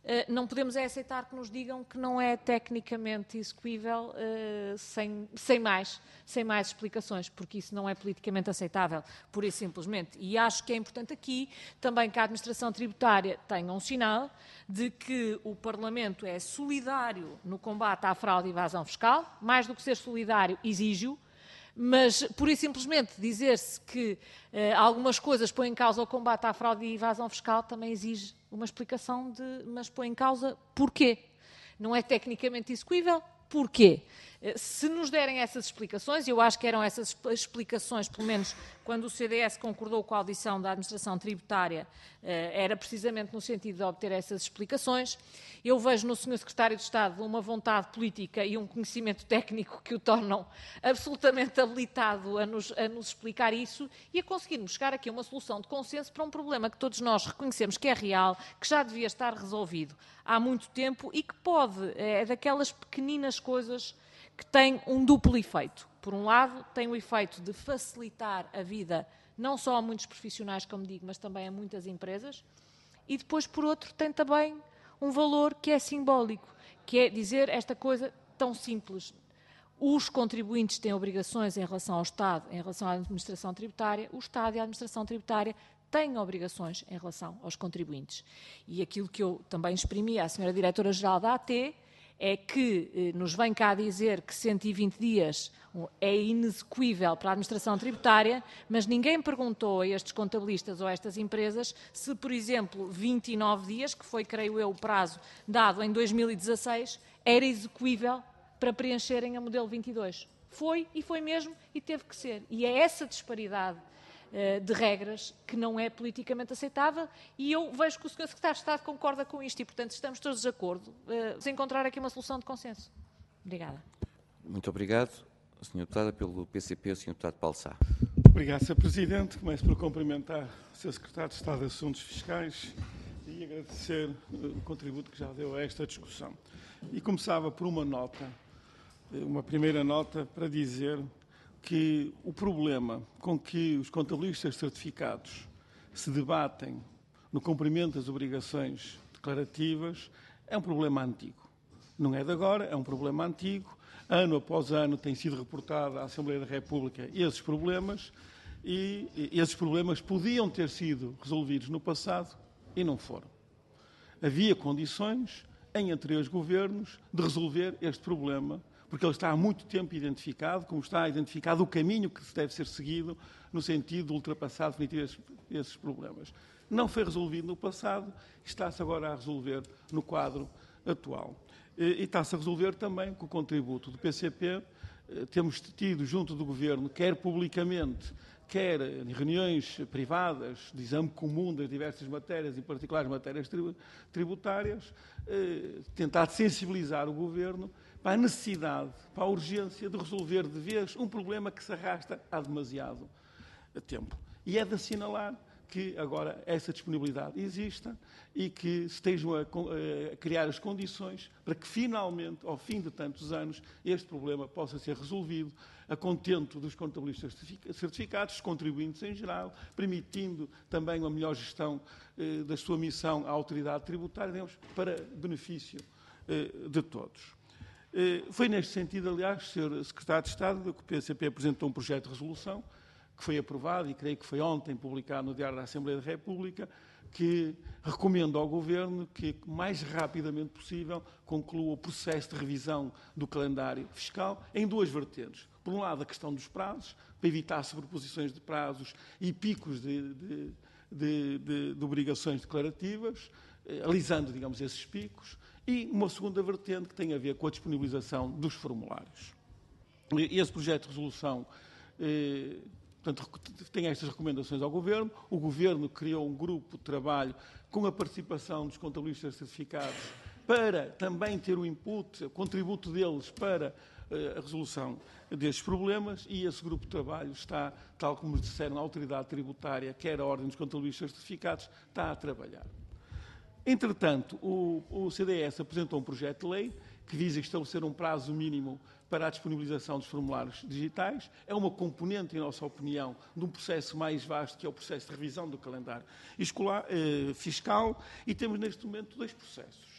não podemos é aceitar que nos digam que não é tecnicamente execuível uh, sem, sem, mais, sem mais explicações, porque isso não é politicamente aceitável, pura e simplesmente. E acho que é importante aqui também que a administração tributária tenha um sinal de que o Parlamento é solidário no combate à fraude e evasão fiscal, mais do que ser solidário, exige-o. Mas, pura e simplesmente, dizer-se que eh, algumas coisas põem em causa o combate à fraude e evasão fiscal também exige uma explicação de, mas põe em causa porquê. Não é tecnicamente execuível? Porquê? Se nos derem essas explicações, eu acho que eram essas explicações, pelo menos quando o C D S concordou com a audição da administração tributária, era precisamente no sentido de obter essas explicações. Eu vejo no senhor Secretário de Estado uma vontade política e um conhecimento técnico que o tornam absolutamente habilitado a nos, a nos explicar isso e a conseguirmos chegar aqui a uma solução de consenso para um problema que todos nós reconhecemos que é real, que já devia estar resolvido há muito tempo e que pode, é daquelas pequeninas coisas que tem um duplo efeito. Por um lado, tem o efeito de facilitar a vida não só a muitos profissionais, como digo, mas também a muitas empresas. E depois, por outro, tem também um valor que é simbólico, que é dizer esta coisa tão simples. Os contribuintes têm obrigações em relação ao Estado, em relação à administração tributária. O Estado e a administração tributária têm obrigações em relação aos contribuintes. E aquilo que eu também exprimi à senhora Diretora-Geral da A T é que eh, nos vem cá dizer que cento e vinte dias é inexecuível para a administração tributária, mas ninguém perguntou a estes contabilistas ou a estas empresas se, por exemplo, vinte e nove dias, que foi, creio eu, o prazo dado em dois mil e dezasseis, era execuível para preencherem a modelo vinte e dois. Foi, e foi mesmo, e teve que ser. E é essa disparidade de regras que não é politicamente aceitável e eu vejo que o senhor Secretário de Estado concorda com isto e, portanto, estamos todos de acordo de encontrar aqui uma solução de consenso. Obrigada. Muito obrigado, senhora Deputada. Pelo P C P, o senhor Deputado Paulo Sá. Obrigado, senhor Presidente. Começo por cumprimentar o senhor Secretário de Estado de Assuntos Fiscais e agradecer o contributo que já deu a esta discussão. E começava por uma nota, uma primeira nota para dizer que o problema com que os contabilistas certificados se debatem no cumprimento das obrigações declarativas é um problema antigo. Não é de agora, é um problema antigo. Ano após ano têm sido reportados à Assembleia da República esses problemas e esses problemas podiam ter sido resolvidos no passado e não foram. Havia condições em anteriores governos de resolver este problema, porque ele está há muito tempo identificado, como está identificado o caminho que deve ser seguido no sentido de ultrapassar definitivamente esses problemas. Não foi resolvido no passado, está-se agora a resolver no quadro atual. E está-se a resolver também com o contributo do P C P. Temos tido junto do Governo, quer publicamente, quer em reuniões privadas, de exame comum das diversas matérias, em particular as matérias tributárias, tentado sensibilizar o Governo para a necessidade, para a urgência de resolver de vez um problema que se arrasta há demasiado tempo. E é de assinalar que agora essa disponibilidade exista e que estejam a, a criar as condições para que finalmente, ao fim de tantos anos, este problema possa ser resolvido a contento dos contabilistas certificados, dos contribuintes em geral, permitindo também uma melhor gestão eh, da sua missão à autoridade tributária, digamos, para benefício eh, de todos. Foi neste sentido, aliás, senhor Secretário de Estado, que o P C P apresentou um projeto de resolução, que foi aprovado e creio que foi ontem publicado no Diário da Assembleia da República, que recomenda ao Governo que, o mais rapidamente possível, conclua o processo de revisão do calendário fiscal em duas vertentes. Por um lado, a questão dos prazos, para evitar sobreposições de prazos e picos de, de, de, de, de obrigações declarativas, alisando, digamos, esses picos, e uma segunda vertente que tem a ver com a disponibilização dos formulários. E esse projeto de resolução eh, portanto, tem estas recomendações ao Governo. O Governo criou um grupo de trabalho com a participação dos contabilistas certificados para também ter o input, o contributo deles para eh, a resolução destes problemas, e esse grupo de trabalho está, tal como disseram, a autoridade tributária, quer a Ordem dos Contabilistas Certificados, está a trabalhar. Entretanto, o, o C D S apresentou um projeto de lei que visa estabelecer um prazo mínimo para a disponibilização dos formulários digitais. É uma componente, em nossa opinião, de um processo mais vasto, que é o processo de revisão do calendário escolar, eh, fiscal, e temos neste momento dois processos.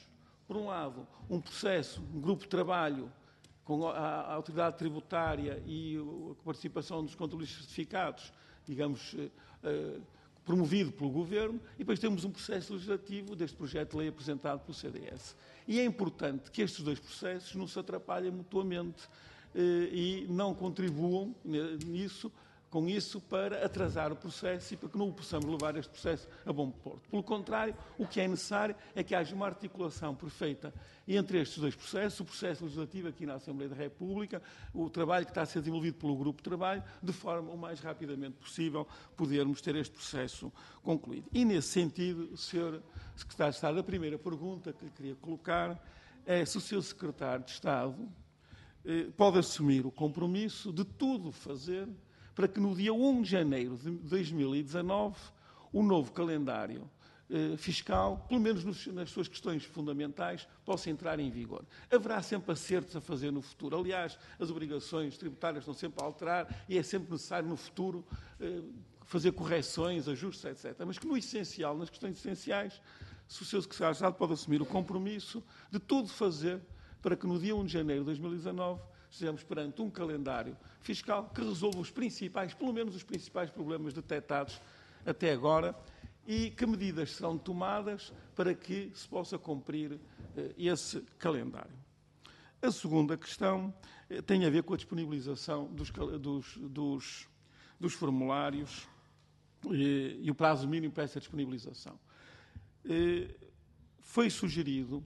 por um lado, um processo, um grupo de trabalho com a, a autoridade tributária e a participação dos controlistas certificados, digamos, eh, eh, promovido pelo Governo, e depois temos um processo legislativo deste projeto de lei apresentado pelo C D S. E é importante que estes dois processos não se atrapalhem mutuamente eh, e não contribuam nisso, com isso para atrasar o processo e para que não possamos levar este processo a bom porto. Pelo contrário, o que é necessário é que haja uma articulação perfeita entre estes dois processos, o processo legislativo aqui na Assembleia da República, o trabalho que está a ser desenvolvido pelo Grupo de Trabalho, de forma o mais rapidamente possível podermos ter este processo concluído. E, nesse sentido, senhor Secretário de Estado, a primeira pergunta que lhe queria colocar é se o senhor Secretário de Estado eh, pode assumir o compromisso de tudo fazer para que no dia primeiro de janeiro de dois mil e dezanove o novo calendário eh, fiscal, pelo menos nos, nas suas questões fundamentais, possa entrar em vigor. Haverá sempre acertos a fazer no futuro. Aliás, as obrigações tributárias estão sempre a alterar e é sempre necessário no futuro eh, fazer correções, ajustes, etcétera. Mas que no essencial, nas questões essenciais, se o seu Secretário de Estado pode assumir o compromisso de tudo fazer para que no dia primeiro de janeiro de dois mil e dezanove estejamos perante um calendário fiscal que resolva os principais, pelo menos os principais problemas detectados até agora e que medidas serão tomadas para que se possa cumprir eh, esse calendário. A segunda questão eh, tem a ver com a disponibilização dos, dos, dos, dos formulários eh, e o prazo mínimo para essa disponibilização. Eh, foi sugerido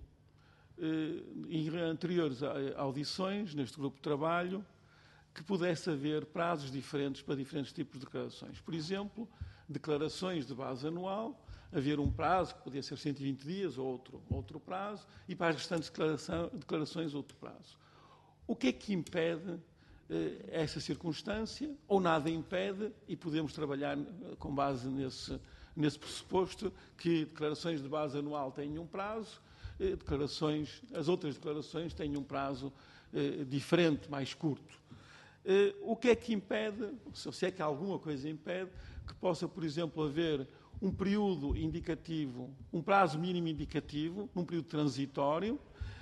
em anteriores audições, neste grupo de trabalho, que pudesse haver prazos diferentes para diferentes tipos de declarações. Por exemplo, declarações de base anual, haver um prazo, que podia ser cento e vinte dias ou outro, outro prazo, e para as restantes declarações outro prazo. O que é que impede eh, essa circunstância? Ou nada impede, e podemos trabalhar com base nesse, nesse pressuposto, que declarações de base anual têm um prazo, declarações, as outras declarações têm um prazo eh, diferente, mais curto. Eh, o que é que impede, se é que alguma coisa impede, que possa, por exemplo, haver um período indicativo, um prazo mínimo indicativo, num período transitório,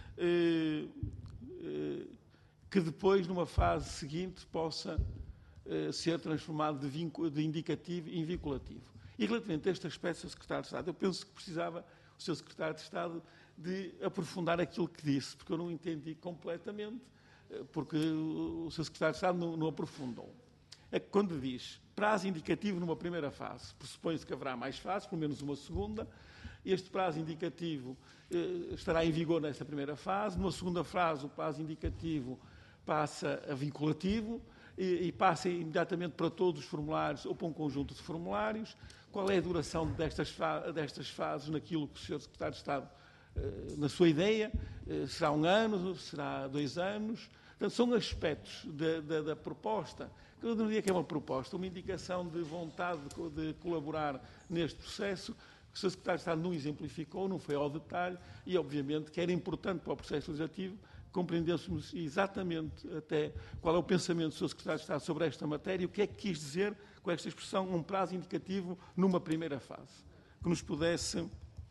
eh, eh, que depois, numa fase seguinte, possa eh, ser transformado de, vincu, de indicativo em vinculativo. E relativamente a este aspecto, senhor Secretário de Estado, eu penso que precisava o senhor Secretário de Estado de aprofundar aquilo que disse, porque eu não entendi completamente, porque o senhor Secretário de Estado não, não aprofundou. É que quando diz prazo indicativo numa primeira fase, pressupõe-se que haverá mais fases, pelo menos uma segunda, este prazo indicativo eh, estará em vigor nessa primeira fase, numa segunda fase o prazo indicativo passa a vinculativo e, e passa imediatamente para todos os formulários ou para um conjunto de formulários. Qual é a duração destas, fa destas fases naquilo que o senhor Secretário de Estado na sua ideia, será um ano, será dois anos. Portanto, são aspectos da, da, da proposta, que eu não diria que é uma proposta, uma indicação de vontade de, de colaborar neste processo, que o senhor Secretário de Estado não exemplificou, não foi ao detalhe, e obviamente que era importante para o processo legislativo compreendêssemos exatamente até qual é o pensamento do senhor Secretário de Estado sobre esta matéria e o que é que quis dizer com esta expressão, um prazo indicativo numa primeira fase, que nos pudesse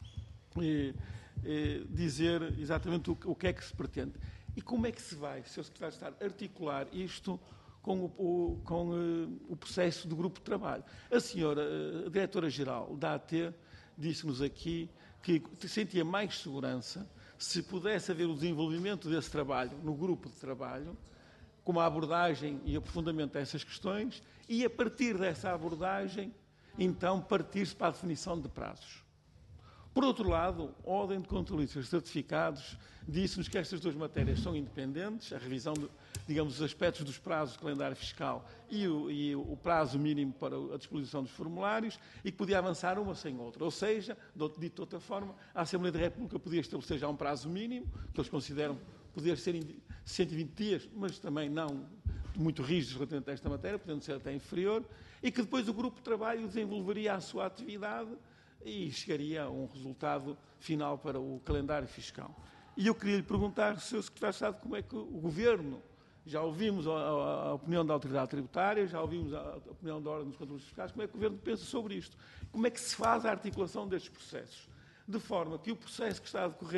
eh, eh, dizer exatamente o, o que é que se pretende. E como é que se vai, senhor Secretário de Estado, articular isto com o, o, com, uh, o processo do grupo de trabalho? A senhora, a Diretora-Geral da A T, disse-nos aqui que sentia mais segurança se pudesse haver o desenvolvimento desse trabalho no grupo de trabalho, com uma abordagem e aprofundamento dessas questões, e a partir dessa abordagem, então, partir-se para a definição de prazos. Por outro lado, a Ordem de Controlistas Certificados disse-nos que estas duas matérias são independentes, a revisão, de, digamos, dos aspectos dos prazos do calendário fiscal e o, e o prazo mínimo para a disposição dos formulários, e que podia avançar uma sem outra. Ou seja, dito de outra forma, a Assembleia da República podia estabelecer já um prazo mínimo, que eles consideram poder ser cento e vinte dias, mas também não muito rígidos relativamente a esta matéria, podendo ser até inferior, e que depois o grupo de trabalho desenvolveria a sua atividade e chegaria a um resultado final para o calendário fiscal. E eu queria lhe perguntar, senhor Secretário de Estado, como é que o Governo, já ouvimos a, a, a opinião da Autoridade Tributária, já ouvimos a, a opinião da Ordem dos Controlistas Fiscais, como é que o Governo pensa sobre isto? Como é que se faz a articulação destes processos? De forma que o processo que está a decorrer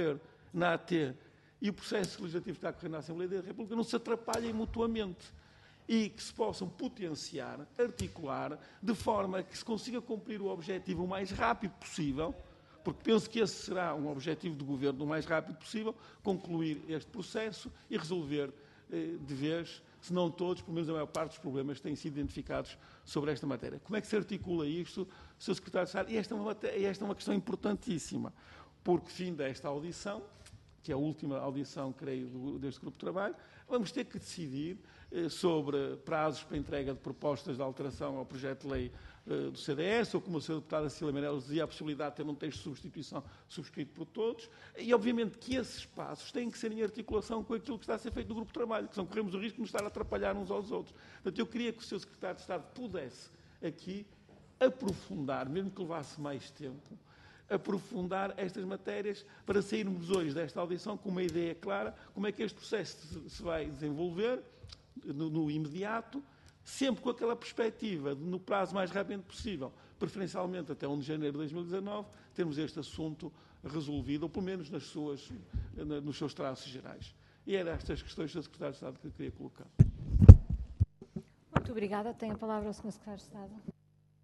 na A T e o processo legislativo que está a correr na Assembleia da República não se atrapalhem mutuamente e que se possam potenciar, articular, de forma que se consiga cumprir o objetivo o mais rápido possível, porque penso que esse será um objetivo do Governo o mais rápido possível, concluir este processo e resolver eh, de vez, se não todos, pelo menos a maior parte dos problemas que têm sido identificados sobre esta matéria. Como é que se articula isto, senhor Secretário de Estado? E esta é uma, matéria, esta é uma questão importantíssima, porque fim desta audição, que é a última audição, creio, do, deste grupo de trabalho, vamos ter que decidir eh, sobre prazos para entrega de propostas de alteração ao projeto de lei eh, do C D S, ou como a senhora deputada Cecília Meirelles dizia, a possibilidade de ter um texto de substituição subscrito por todos, e obviamente que esses passos têm que ser em articulação com aquilo que está a ser feito no grupo de trabalho, que são corremos o risco de nos estar a atrapalhar uns aos outros. Portanto, eu queria que o senhor Secretário de Estado pudesse aqui aprofundar, mesmo que levasse mais tempo, aprofundar estas matérias para sairmos hoje desta audição com uma ideia clara como é que este processo se vai desenvolver no, no imediato, sempre com aquela perspectiva de, no prazo mais rápido possível, preferencialmente até primeiro de janeiro de dois mil e dezanove, termos este assunto resolvido, ou pelo menos nas suas, nos seus traços gerais. E eram estas questões, senhor Secretário de Estado, que eu queria colocar. Muito obrigada. Tem a palavra o senhor Secretário de Estado.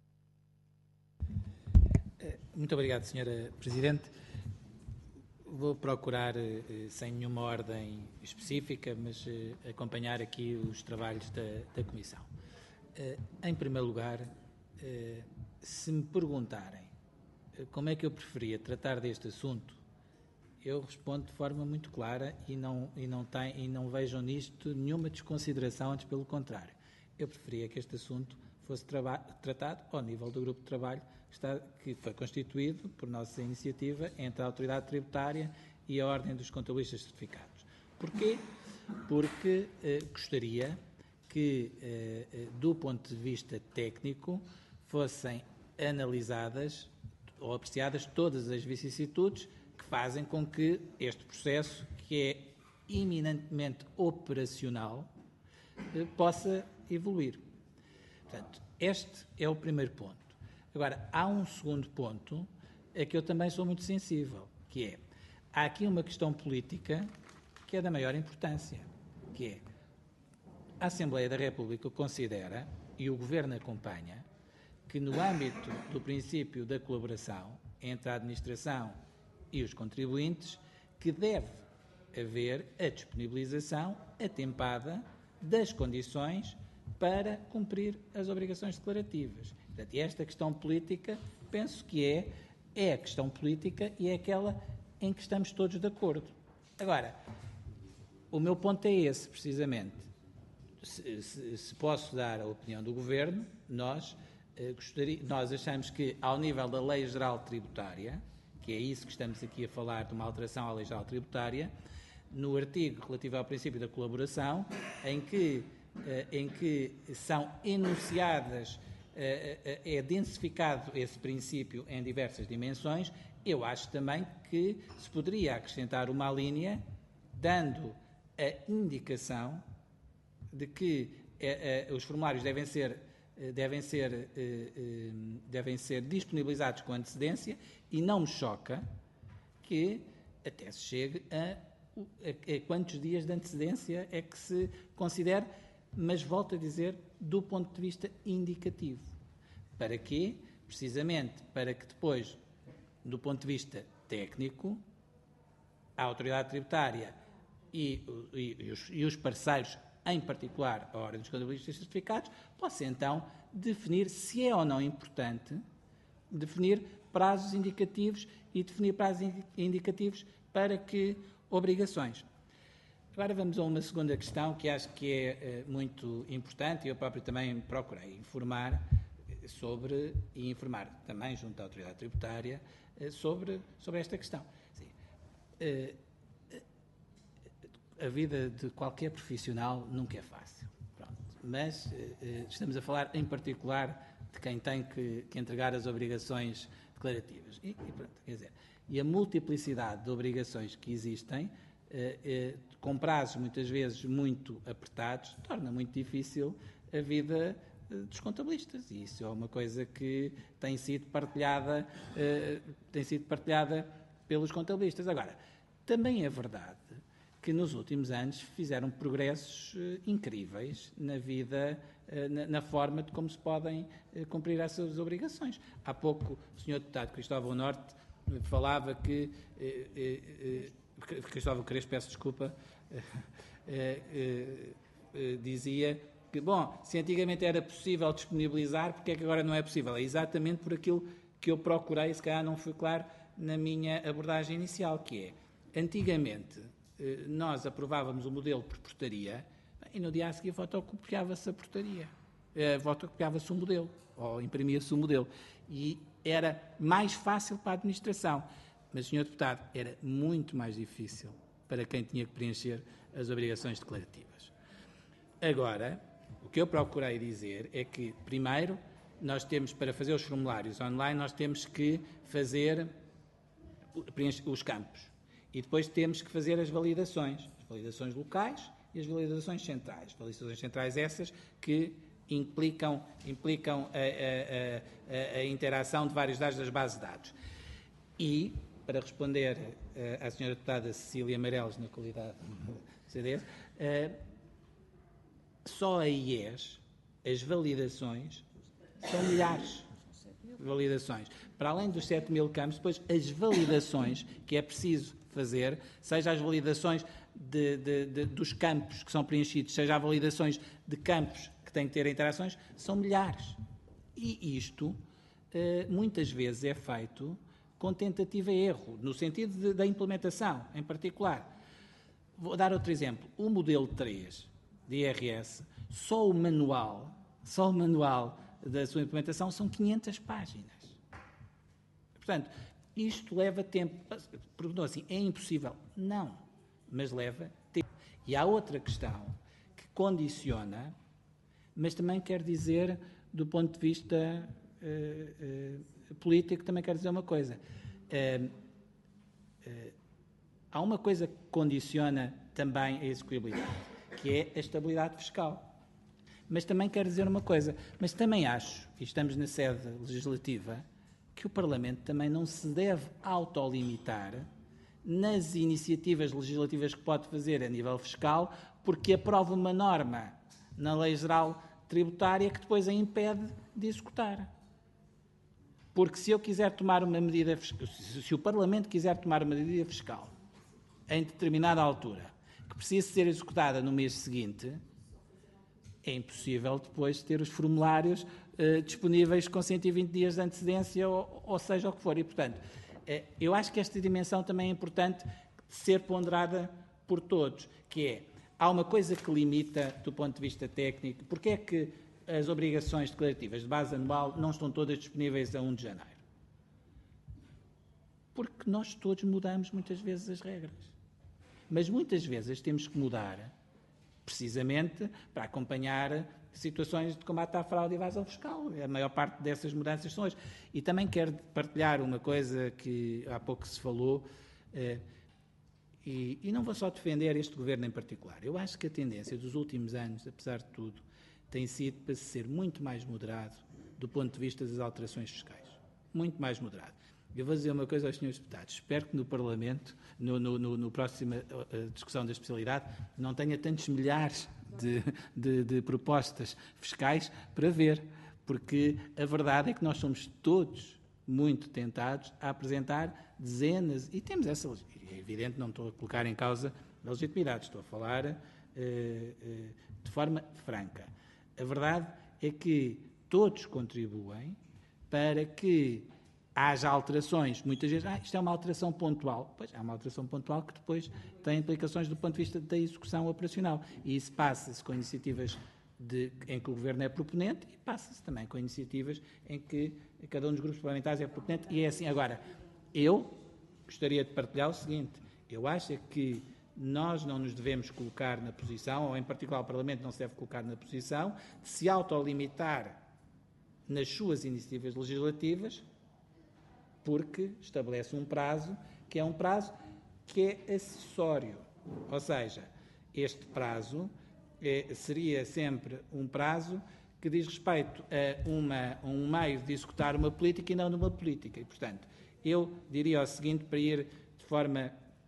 Muito obrigado, senhora Presidente. Vou procurar, sem nenhuma ordem específica, mas acompanhar aqui os trabalhos da, da Comissão. Em primeiro lugar, se me perguntarem como é que eu preferia tratar deste assunto, eu respondo de forma muito clara e não, e não, tem, e não vejam nisto nenhuma desconsideração, antes pelo contrário. Eu preferia que este assunto fosse tratado ao nível do grupo de trabalho que, está, que foi constituído por nossa iniciativa entre a Autoridade Tributária e a Ordem dos Contabilistas Certificados. Porquê? Porque eh, gostaria que, eh, do ponto de vista técnico, fossem analisadas ou apreciadas todas as vicissitudes que fazem com que este processo, que é eminentemente operacional, eh, possa evoluir. Portanto, este é o primeiro ponto. Agora, há um segundo ponto a que eu também sou muito sensível, que é, há aqui uma questão política que é da maior importância, que é, a Assembleia da República considera, e o Governo acompanha, que no âmbito do princípio da colaboração entre a administração e os contribuintes, que deve haver a disponibilização atempada das condições para cumprir as obrigações declarativas. Portanto, e esta questão política, penso que é, é a questão política e é aquela em que estamos todos de acordo. Agora, o meu ponto é esse, precisamente. Se, se, se posso dar a opinião do Governo, nós, eh, gostaria, nós achamos que, ao nível da Lei Geral Tributária, que é isso que estamos aqui a falar, de uma alteração à Lei Geral Tributária, no artigo relativo ao princípio da colaboração, em que em que são enunciadas, é densificado esse princípio em diversas dimensões, eu acho também que se poderia acrescentar uma linha dando a indicação de que os formulários devem ser, devem ser, devem ser disponibilizados com antecedência e não me choca que até se chegue a, a, a quantos dias de antecedência é que se considera, mas volto a dizer, do ponto de vista indicativo. Para quê? Precisamente para que depois, do ponto de vista técnico, a autoridade tributária e, e, e, os, e os parceiros, em particular a Ordem dos Contabilistas Certificados, possam então definir se é ou não importante definir prazos indicativos e definir prazos indicativos para que obrigações. Agora vamos a uma segunda questão que acho que é uh, muito importante e eu próprio também procurei informar sobre, e informar também junto à autoridade tributária, uh, sobre, sobre esta questão. Sim. Uh, a vida de qualquer profissional nunca é fácil, pronto. Mas uh, estamos a falar em particular de quem tem que, que entregar as obrigações declarativas. E, e, pronto, quer dizer, e a multiplicidade de obrigações que existem, eh, eh, com prazos muitas vezes muito apertados, torna muito difícil a vida eh, dos contabilistas. E isso é uma coisa que tem sido partilhada, eh, tem sido partilhada pelos contabilistas. Agora, Também é verdade que nos últimos anos fizeram progressos uh, incríveis na vida, uh, na, na forma de como se podem uh, cumprir essas obrigações. Há pouco o senhor deputado Cristóvão Norte uh, falava que... Uh, uh, uh, Cristóvão Crespo, peço desculpa, uh, uh, uh, uh, dizia que, bom, se antigamente era possível disponibilizar, porque é que agora não é possível? É exatamente por aquilo que eu procurei, se calhar não foi claro na minha abordagem inicial, que é, antigamente, nós aprovávamos o modelo por portaria e no dia a seguir fotocopiava-se a portaria, fotocopiava-se o modelo, ou imprimia-se o modelo. E era mais fácil para a administração. Mas, senhor Deputado, era muito mais difícil para quem tinha que preencher as obrigações declarativas. Agora, o que eu procurei dizer é que, primeiro, nós temos, para fazer os formulários online, nós temos que fazer os campos. E depois temos que fazer as validações, as validações locais e as validações centrais. Validações centrais essas que implicam, implicam a, a, a, a interação de vários dados das bases de dados. E, para responder uh, à senhora deputada Cecília Meireles, na qualidade de C D S, uh, só a I E S, as validações, são milhares de validações. Para além dos sete mil campos, depois as validações que é preciso fazer, seja as validações de, de, de, dos campos que são preenchidos, seja as validações de campos que têm que ter interações, são milhares. E isto, uh, muitas vezes, é feito com tentativa e erro, no sentido de, da implementação, em particular. Vou dar outro exemplo. O modelo três de I R S, só o manual, só o manual da sua implementação são quinhentas páginas. Portanto, isto leva tempo. Perguntou assim, é impossível? Não, mas leva tempo. E há outra questão que condiciona, mas também quer dizer, do ponto de vista uh, uh, político, também quer dizer uma coisa. Uh, uh, há uma coisa que condiciona também a execuibilidade, que é a estabilidade fiscal. Mas também quero dizer uma coisa, mas também acho, e estamos na sede legislativa, que o Parlamento também não se deve autolimitar nas iniciativas legislativas que pode fazer a nível fiscal, porque aprova uma norma na Lei Geral Tributária que depois a impede de executar. Porque se eu quiser tomar uma medida fiscal, se o Parlamento quiser tomar uma medida fiscal em determinada altura, que precisa ser executada no mês seguinte, é impossível depois ter os formulários uh, disponíveis com cento e vinte dias de antecedência, ou, ou seja o que for. E, portanto, uh, eu acho que esta dimensão também é importante ser ponderada por todos, que é, há uma coisa que limita, do ponto de vista técnico, porque é que as obrigações declarativas de base anual não estão todas disponíveis a primeiro de janeiro? Porque nós todos mudamos muitas vezes as regras. Mas muitas vezes temos que mudar precisamente para acompanhar situações de combate à fraude e evasão fiscal. A maior parte dessas mudanças são hoje. E também quero partilhar uma coisa que há pouco se falou, eh, e, e não vou só defender este governo em particular. Eu acho que a tendência dos últimos anos, apesar de tudo, tem sido para ser muito mais moderado do ponto de vista das alterações fiscais. Muito mais moderado. Eu vou dizer uma coisa aos senhores deputados. Espero que no Parlamento, no, no, no, no próxima uh, discussão da especialidade, não tenha tantos milhares de, de, de propostas fiscais para ver, porque a verdade é que nós somos todos muito tentados a apresentar dezenas, e temos essa, é evidente, não estou a colocar em causa a legitimidade, estou a falar uh, uh, de forma franca. A verdade é que todos contribuem para que haja alterações. Muitas vezes, ah, isto é uma alteração pontual. Pois, é uma alteração pontual que depois tem implicações do ponto de vista da execução operacional. E isso passa-se com iniciativas de, em que o Governo é proponente e passa-se também com iniciativas em que cada um dos grupos parlamentares é proponente. E é assim. Agora, eu gostaria de partilhar o seguinte. Eu acho que nós não nos devemos colocar na posição, ou em particular o Parlamento não se deve colocar na posição, de se autolimitar nas suas iniciativas legislativas, porque estabelece um prazo que é um prazo que é acessório. Ou seja, este prazo é, seria sempre um prazo que diz respeito a, uma, a um meio de executar uma política e não numa política. E, portanto, eu diria o seguinte, para ir de forma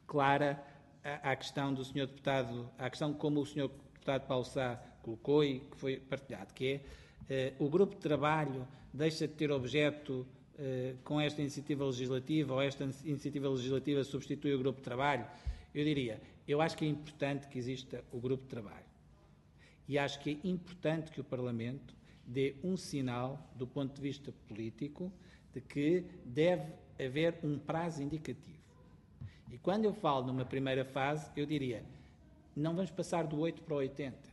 clara à, à questão do senhor Deputado, à questão como o senhor Deputado Paulo Sá colocou e que foi partilhado, que é eh, o grupo de trabalho deixa de ter objeto eh, com esta iniciativa legislativa, ou esta iniciativa legislativa substitui o grupo de trabalho. Eu diria, eu acho que é importante que exista o grupo de trabalho e acho que é importante que o Parlamento dê um sinal, do ponto de vista político, de que deve haver um prazo indicativo. E quando eu falo numa primeira fase, eu diria, não vamos passar do oito para o oitenta.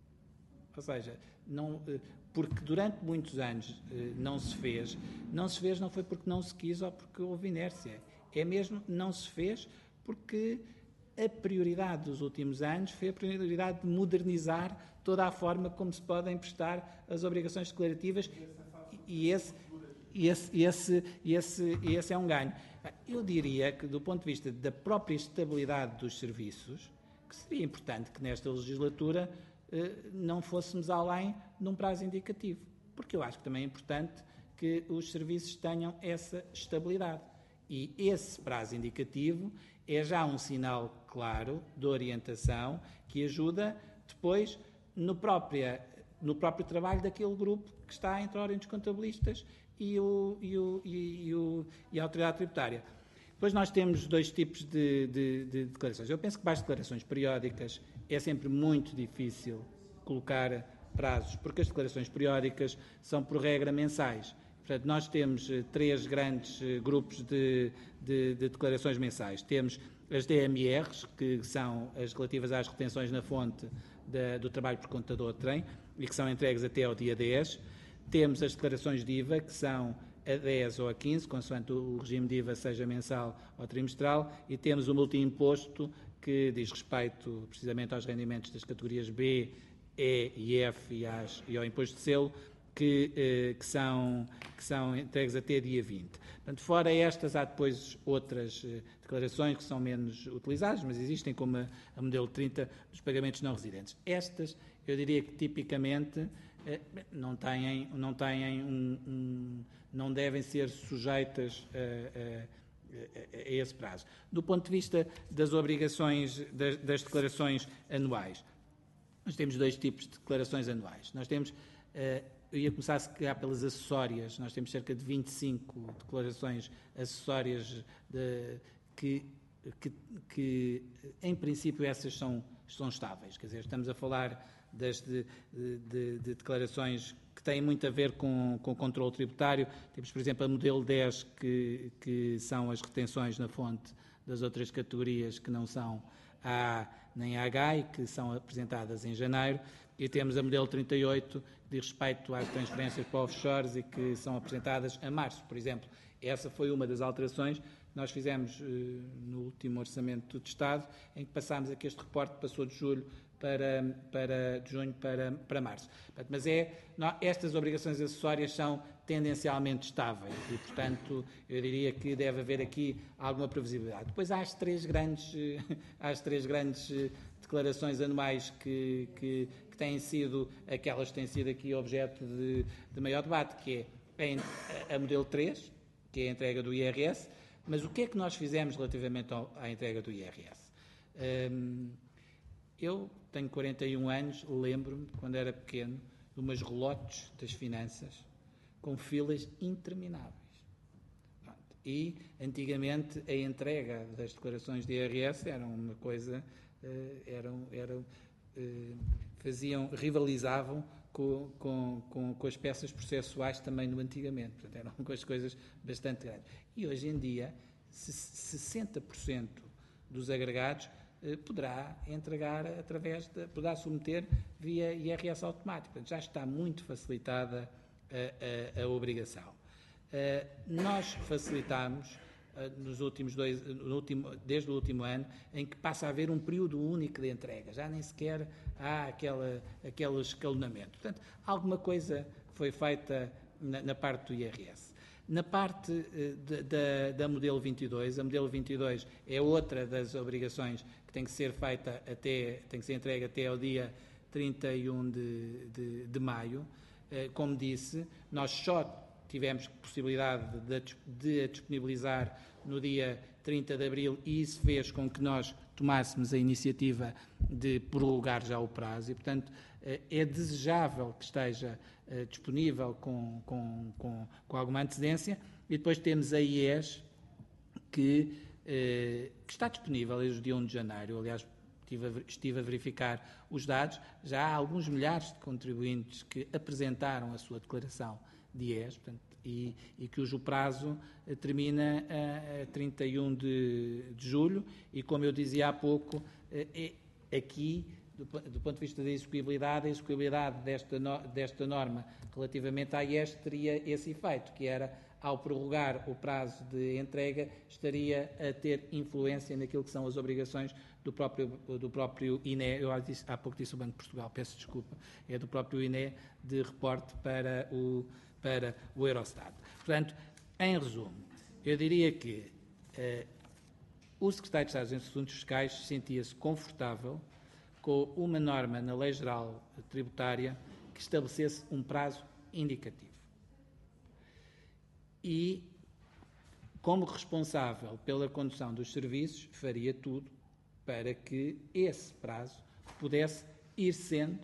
Ou seja, não, porque durante muitos anos não se fez, não se fez não foi porque não se quis ou porque houve inércia. É mesmo, não se fez porque a prioridade dos últimos anos foi a prioridade de modernizar toda a forma como se podem prestar as obrigações declarativas e esse, esse, esse, esse, esse é um ganho. Eu diria que, do ponto de vista da própria estabilidade dos serviços, que seria importante que nesta legislatura não fôssemos além de um prazo indicativo, porque eu acho que também é importante que os serviços tenham essa estabilidade. E esse prazo indicativo é já um sinal claro de orientação que ajuda depois no, própria, no próprio trabalho daquele grupo que está entre a Ordem dos Contabilistas e, o, e, o, e, o, e a Autoridade Tributária. Depois nós temos dois tipos de, de, de declarações. Eu penso que para as declarações periódicas é sempre muito difícil colocar prazos, porque as declarações periódicas são, por regra, mensais. Portanto, nós temos três grandes grupos de, de, de declarações mensais. Temos as D M Rs, que são as relativas às retenções na fonte da, do trabalho por conta do trem e que são entregues até ao dia dez. Temos as declarações de I V A, que são a dez ou a quinze, consoante o regime de I V A seja mensal ou trimestral, e temos o multi-imposto, que diz respeito precisamente aos rendimentos das categorias B, E e F e, às, e ao imposto de selo, que, eh, que, são, que são entregues até dia vinte. Portanto, fora estas, há depois outras eh, declarações que são menos utilizadas, mas existem, como a, a modelo trinta dos pagamentos não residentes. Estas, eu diria que tipicamente eh, não têm, não têm um, um, não devem ser sujeitas a, a, a esse prazo. Do ponto de vista das obrigações, das, das declarações anuais, nós temos dois tipos de declarações anuais. Nós temos, eu ia começar a se calhar pelas acessórias, nós temos cerca de vinte e cinco declarações acessórias de, que, que, que, em princípio, essas são, são estáveis. Quer dizer, estamos a falar das de, de, de, de declarações que têm muito a ver com, com o controle tributário. Temos, por exemplo, a modelo dez, que, que são as retenções na fonte das outras categorias que não são A nem a H e que são apresentadas em janeiro, e temos a modelo trinta e oito, que diz respeito às transferências para offshores e que são apresentadas a março, por exemplo. Essa foi uma das alterações que nós fizemos uh, no último Orçamento de Estado, em que passámos a que este reporte passou de julho para, para de junho para, para março. Mas é, não, estas obrigações acessórias são tendencialmente estáveis e, portanto, eu diria que deve haver aqui alguma previsibilidade. Depois há as três grandes, há as três grandes declarações anuais que, que, que têm sido, aquelas que têm sido aqui objeto de, de maior debate, que é a, a modelo três, que é a entrega do I R S, mas o que é que nós fizemos relativamente ao, à entrega do I R S? Um, eu tenho quarenta e um anos, lembro-me, quando era pequeno, de umas relotes das finanças com filas intermináveis. E, antigamente, a entrega das declarações de I R S era uma coisa, eram, eram, faziam, rivalizavam com, com, com, com as peças processuais também no antigamente. Portanto, eram as coisas bastante grandes. E, hoje em dia, sessenta por cento dos agregados poderá entregar através de, poderá submeter via I R S automático. Portanto, já está muito facilitada a, a, a obrigação. Uh, nós facilitamos uh, nos últimos dois, no último, desde o último ano, em que passa a haver um período único de entrega. Já nem sequer há aquela, aquele escalonamento. Portanto, alguma coisa foi feita na, na parte do I R S. Na parte uh, de, da, da modelo vinte e dois, a modelo vinte e dois é outra das obrigações que tem que ser feita até, tem que ser entregue até ao dia trinta e um de, de, de maio. Uh, como disse, nós só tivemos possibilidade de, de a disponibilizar no dia trinta de abril e isso fez com que nós tomássemos a iniciativa de prorrogar já o prazo e, portanto, é desejável que esteja disponível com, com, com, com alguma antecedência. E depois temos a I E S, que, que está disponível desde o dia primeiro de janeiro. Aliás, estive a, estive a verificar os dados. Já há alguns milhares de contribuintes que apresentaram a sua declaração de I E S, portanto, e, e cujo prazo termina a, a trinta e um de julho. E, como eu dizia há pouco, é, aqui, do, do ponto de vista da execuibilidade, a execuibilidade desta, no, desta norma relativamente à I E S teria esse efeito, que era, ao prorrogar o prazo de entrega, estaria a ter influência naquilo que são as obrigações do próprio, do próprio I N E, eu há pouco disse o Banco de Portugal, peço desculpa, é do próprio I N E, de reporte para o, para o Eurostat. Portanto, em resumo, eu diria que eh, o Secretário de Estado dos Assuntos Fiscais sentia-se confortável com uma norma na Lei Geral Tributária que estabelecesse um prazo indicativo. E, como responsável pela condução dos serviços, faria tudo para que esse prazo pudesse ir sendo,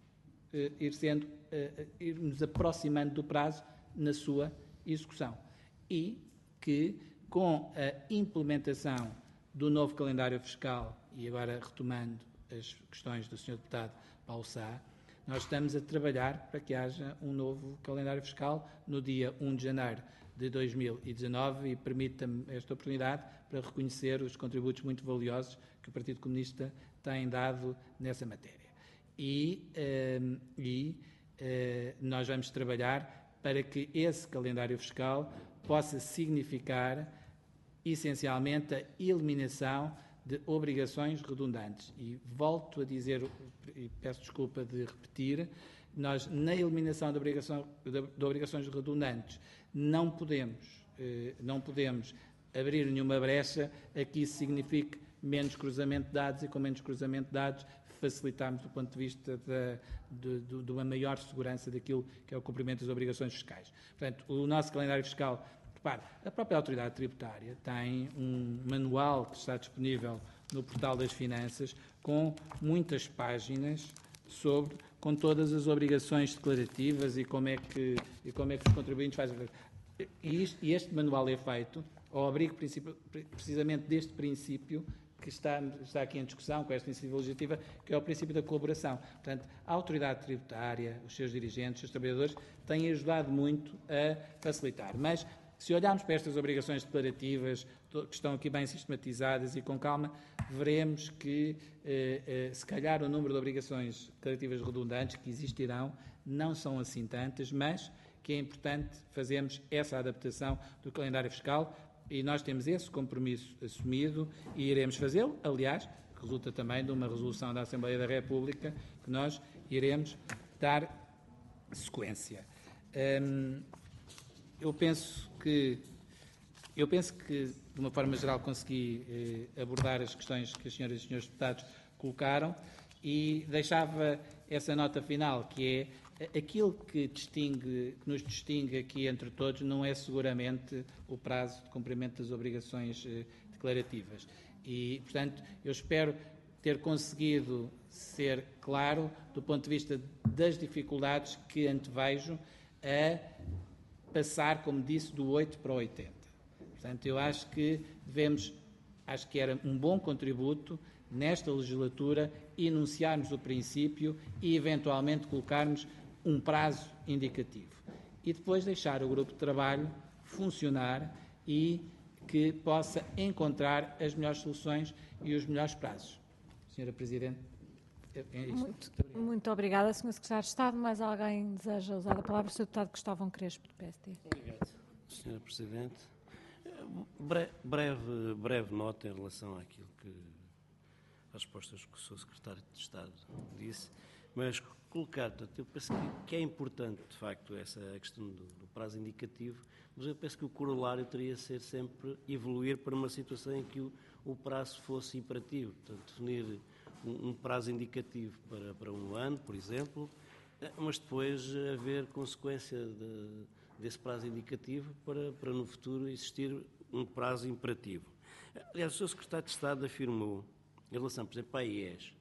uh, ir sendo, uh, irmos aproximando do prazo na sua execução. E que, com a implementação do novo calendário fiscal, e agora retomando as questões do senhor Deputado Paulo Sá, nós estamos a trabalhar para que haja um novo calendário fiscal no dia primeiro de janeiro de dois mil e dezanove e permita-me esta oportunidade para reconhecer os contributos muito valiosos que o Partido Comunista tem dado nessa matéria. E, uh, e uh, nós vamos trabalhar para que esse calendário fiscal possa significar, essencialmente, a eliminação de obrigações redundantes. E volto a dizer, e peço desculpa de repetir, nós, na eliminação de, obrigação, de, de obrigações redundantes, não podemos, eh, não podemos abrir nenhuma brecha a que isso signifique menos cruzamento de dados e, com menos cruzamento de dados, facilitarmos do ponto de vista da, de, de, de uma maior segurança daquilo que é o cumprimento das obrigações fiscais. Portanto, o nosso calendário fiscal, repare, a própria Autoridade Tributária tem um manual que está disponível no Portal das Finanças com muitas páginas sobre, com todas as obrigações declarativas e como é que, e como é que os contribuintes fazem. E, isto, e este manual é feito ao abrigo precisamente deste princípio que está, está aqui em discussão com esta iniciativa legislativa, que é o princípio da colaboração. Portanto, a Autoridade Tributária, os seus dirigentes, os seus trabalhadores, têm ajudado muito a facilitar. Mas, se olharmos para estas obrigações declarativas, que estão aqui bem sistematizadas e com calma, veremos que, eh, eh, se calhar, o número de obrigações declarativas redundantes que existirão não são assim tantas, mas que é importante fazermos essa adaptação do calendário fiscal e nós temos esse compromisso assumido e iremos fazê-lo, aliás, que resulta também de uma resolução da Assembleia da República que nós iremos dar sequência. Hum, eu penso que eu penso que, de uma forma geral, consegui eh, abordar as questões que as senhoras e senhores deputados colocaram e deixava essa nota final, que é aquilo que, distingue, que nos distingue aqui entre todos não é seguramente o prazo de cumprimento das obrigações eh, declarativas. E, portanto, eu espero ter conseguido ser claro do ponto de vista das dificuldades que antevejo a passar, como disse, do oito para o oitenta. Portanto, eu acho que devemos, acho que era um bom contributo nesta legislatura enunciarmos o princípio e, eventualmente, colocarmos um prazo indicativo. E depois deixar o grupo de trabalho funcionar e que possa encontrar as melhores soluções e os melhores prazos. Senhora Presidente, é isto. Muito, muito obrigada, senhor Secretário de Estado. Mais alguém deseja usar a palavra? O senhor Deputado Cristóvão Crespo, do P S D. Obrigado, senhora Presidente. Bre breve, breve nota em relação àquilo que às respostas que o senhor Secretário de Estado disse, mas colocar, portanto, eu penso que, que é importante, de facto, essa questão do, do prazo indicativo, mas eu penso que o corolário teria de ser sempre evoluir para uma situação em que o, o prazo fosse imperativo, portanto, definir um, um prazo indicativo para, para um ano, por exemplo, mas depois haver consequência de, desse prazo indicativo para, para no futuro existir um prazo imperativo. Aliás, o senhor Secretário de Estado afirmou, em relação, por exemplo, à I E S,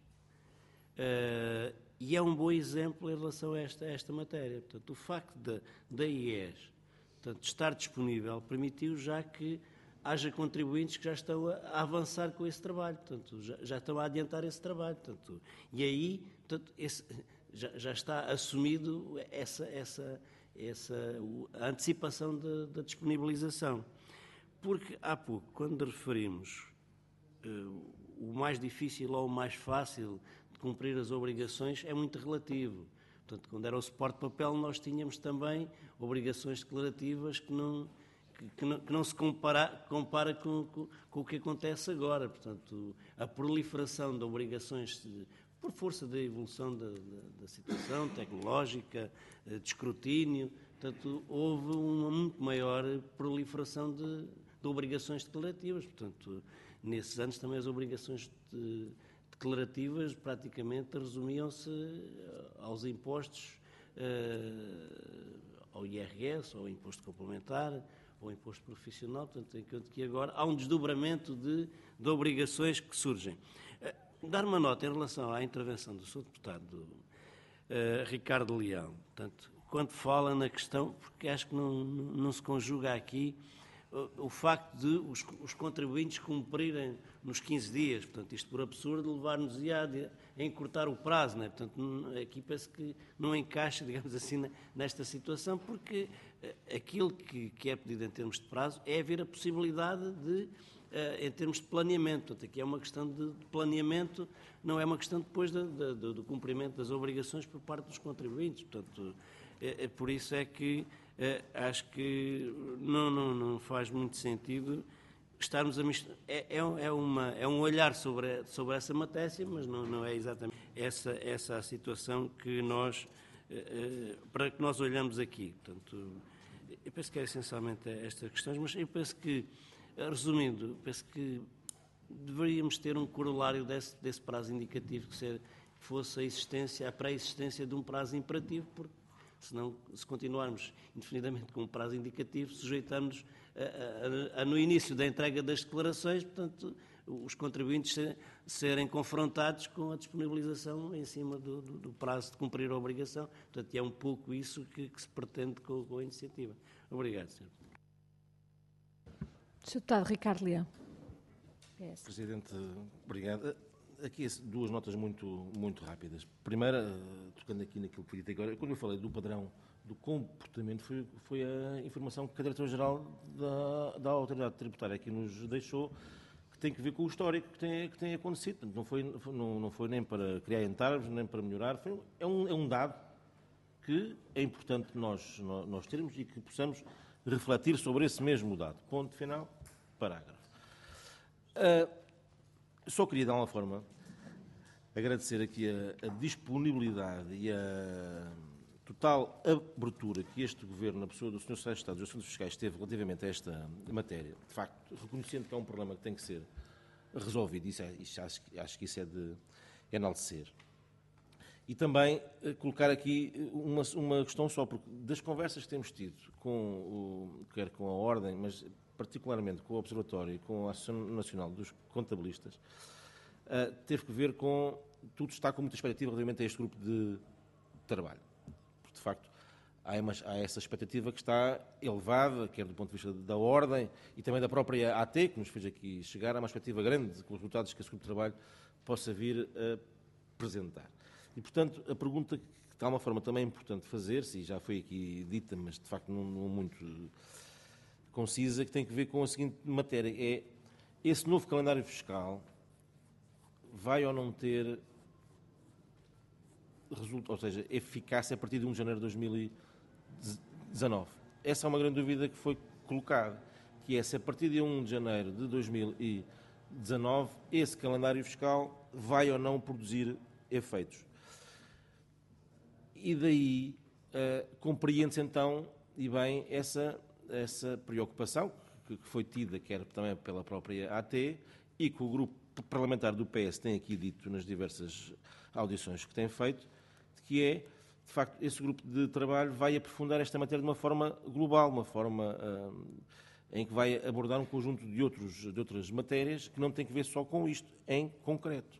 uh, e é um bom exemplo em relação a esta, a esta matéria. Portanto, o facto da, da I E S, portanto, estar disponível permitiu já que haja contribuintes que já estão a, a avançar com esse trabalho, portanto, já, já estão a adiantar esse trabalho. Portanto, e aí portanto, esse, já, já está assumido essa, essa, essa a antecipação da disponibilização. Porque há pouco, quando referimos uh, o mais difícil ou o mais fácil de cumprir as obrigações, é muito relativo. Portanto, quando era o suporte de papel, nós tínhamos também obrigações declarativas que não, que, que não, que não se compara, compara com, com, com o que acontece agora. Portanto, a proliferação de obrigações de, por força da evolução da, da, da situação tecnológica, de escrutínio, portanto, houve uma muito maior proliferação de, de obrigações declarativas. Portanto, nesses anos também as obrigações de, declarativas praticamente resumiam-se aos impostos, uh, ao I R S, ao imposto complementar, ao imposto profissional, portanto, enquanto que agora há um desdobramento de, de obrigações que surgem. Uh, dar uma nota em relação à intervenção do senhor Deputado uh, Ricardo Leão, portanto, quando fala na questão, porque acho que não, não se conjuga aqui o facto de os, os contribuintes cumprirem nos quinze dias, portanto, isto por absurdo levar-nos a, a encurtar o prazo, não é? Portanto, aqui parece que não encaixa, digamos assim, nesta situação, porque aquilo que, que é pedido em termos de prazo é haver a possibilidade de, em termos de planeamento, portanto, aqui é uma questão de planeamento, não é uma questão depois de, de, de, do cumprimento das obrigações por parte dos contribuintes, portanto, é, é por isso é que Uh, acho que não, não, não faz muito sentido estarmos a misturar. É, é, é, uma, é um olhar sobre, sobre essa matéria, mas não, não é exatamente essa, essa a situação que nós, uh, para que nós olhamos aqui. Portanto, eu penso que é essencialmente estas questões, mas eu penso que, resumindo, penso que deveríamos ter um corolário desse, desse prazo indicativo, que ser, fosse a existência, a pré-existência de um prazo imperativo, porque senão, se continuarmos indefinidamente com um prazo indicativo, sujeitamos a, a, a, no início da entrega das declarações, portanto, os contribuintes ser, serem confrontados com a disponibilização em cima do, do, do prazo de cumprir a obrigação. Portanto, é um pouco isso que, que se pretende com, com a iniciativa. Obrigado, senhor senhor Deputado Ricardo Leão. Presidente, obrigado. Aqui duas notas muito, muito rápidas. Primeira, tocando aqui naquilo que eu disse agora, quando eu falei do padrão do comportamento, foi, foi a informação que a Diretora-Geral da, da Autoridade Tributária aqui nos deixou, que tem que ver com o histórico que tem, que tem acontecido. Não foi, não, não foi nem para criar entraves, nem para melhorar, foi, é, um, é um dado que é importante nós, nós termos e que possamos refletir sobre esse mesmo dado. Ponto final, parágrafo. Uh, Só queria, de alguma forma, agradecer aqui a, a disponibilidade e a total abertura que este Governo, na pessoa do senhor Secretário de Estado dos Assuntos Fiscais, teve relativamente a esta matéria, de facto, reconhecendo que é um problema que tem que ser resolvido, isso é, isso, acho, acho que isso é de enaltecer. E também eh, colocar aqui uma, uma questão só, porque das conversas que temos tido, com o, quer com a Ordem, mas particularmente com o Observatório e com a Associação Nacional dos Contabilistas, uh, teve que ver com, tudo está com muita expectativa relativamente a este grupo de trabalho. Porque, de facto, há, uma, há essa expectativa que está elevada, quer do ponto de vista da Ordem e também da própria A T, que nos fez aqui chegar, há uma expectativa grande com os resultados que esse grupo de trabalho possa vir a apresentar. E, portanto, a pergunta que, de alguma forma, também é importante fazer-se, e já foi aqui dita, mas, de facto, não, não muito concisa, que tem que ver com a seguinte matéria, é esse novo calendário fiscal vai ou não ter resultado, ou seja, eficácia a partir de um de janeiro de dois mil e dezanove. Essa é uma grande dúvida que foi colocada, que é se a partir de um de janeiro de dois mil e dezanove esse calendário fiscal vai ou não produzir efeitos. E daí uh, compreende-se então, e bem, essa essa preocupação que foi tida, quer também pela própria A T, e que o grupo parlamentar do P S tem aqui dito nas diversas audições que tem feito, que é de facto, esse grupo de trabalho vai aprofundar esta matéria de uma forma global, uma forma uh, em que vai abordar um conjunto de, outros, de outras matérias que não tem que ver só com isto, em concreto.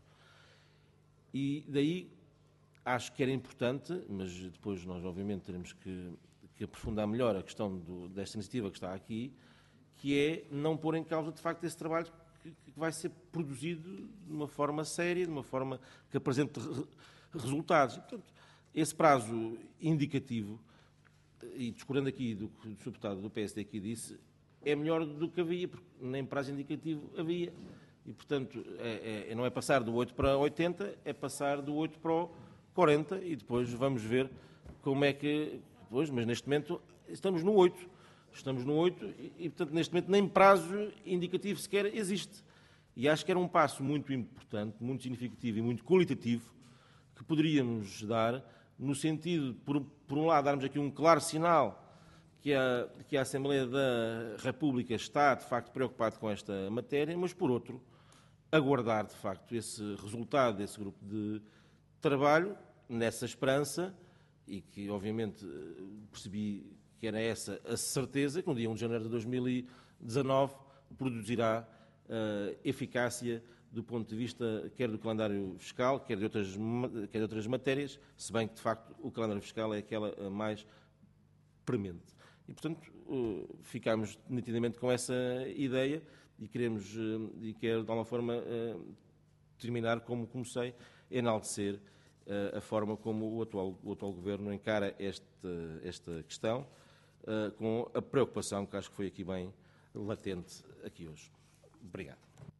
E daí acho que era importante, mas depois nós obviamente teremos que, que aprofundar melhor a questão do, desta iniciativa que está aqui, que é não pôr em causa de facto esse trabalho que, que vai ser produzido de uma forma séria, de uma forma que apresente re, resultados. E, portanto, esse prazo indicativo, e discordando aqui do que o deputado do P S D aqui disse, é melhor do que havia, porque nem prazo indicativo havia. E, portanto, é, é, não é passar do oito para oitenta, é passar do oito para o quarenta, e depois vamos ver como é que... Pois, mas neste momento estamos no oito. Estamos no oito e, e, portanto, neste momento nem prazo indicativo sequer existe. E acho que era um passo muito importante, muito significativo e muito qualitativo que poderíamos dar no sentido, por, por um lado, darmos aqui um claro sinal que a, que a Assembleia da República está, de facto, preocupada com esta matéria, mas, por outro, aguardar, de facto, esse resultado desse grupo de trabalho, nessa esperança, e que, obviamente, percebi que era essa a certeza, que no dia um de janeiro de dois mil e dezanove produzirá uh, eficácia do ponto de vista quer do calendário fiscal, quer de, outras, quer de outras matérias, se bem que, de facto, o calendário fiscal é aquela mais premente. E, portanto, uh, ficámos nitidamente com essa ideia e queremos, uh, e quero, de alguma forma, uh, terminar como comecei, enaltecer uh, a forma como o atual, o atual Governo encara esta, esta questão, uh, com a preocupação que acho que foi aqui bem latente aqui hoje. Obrigado.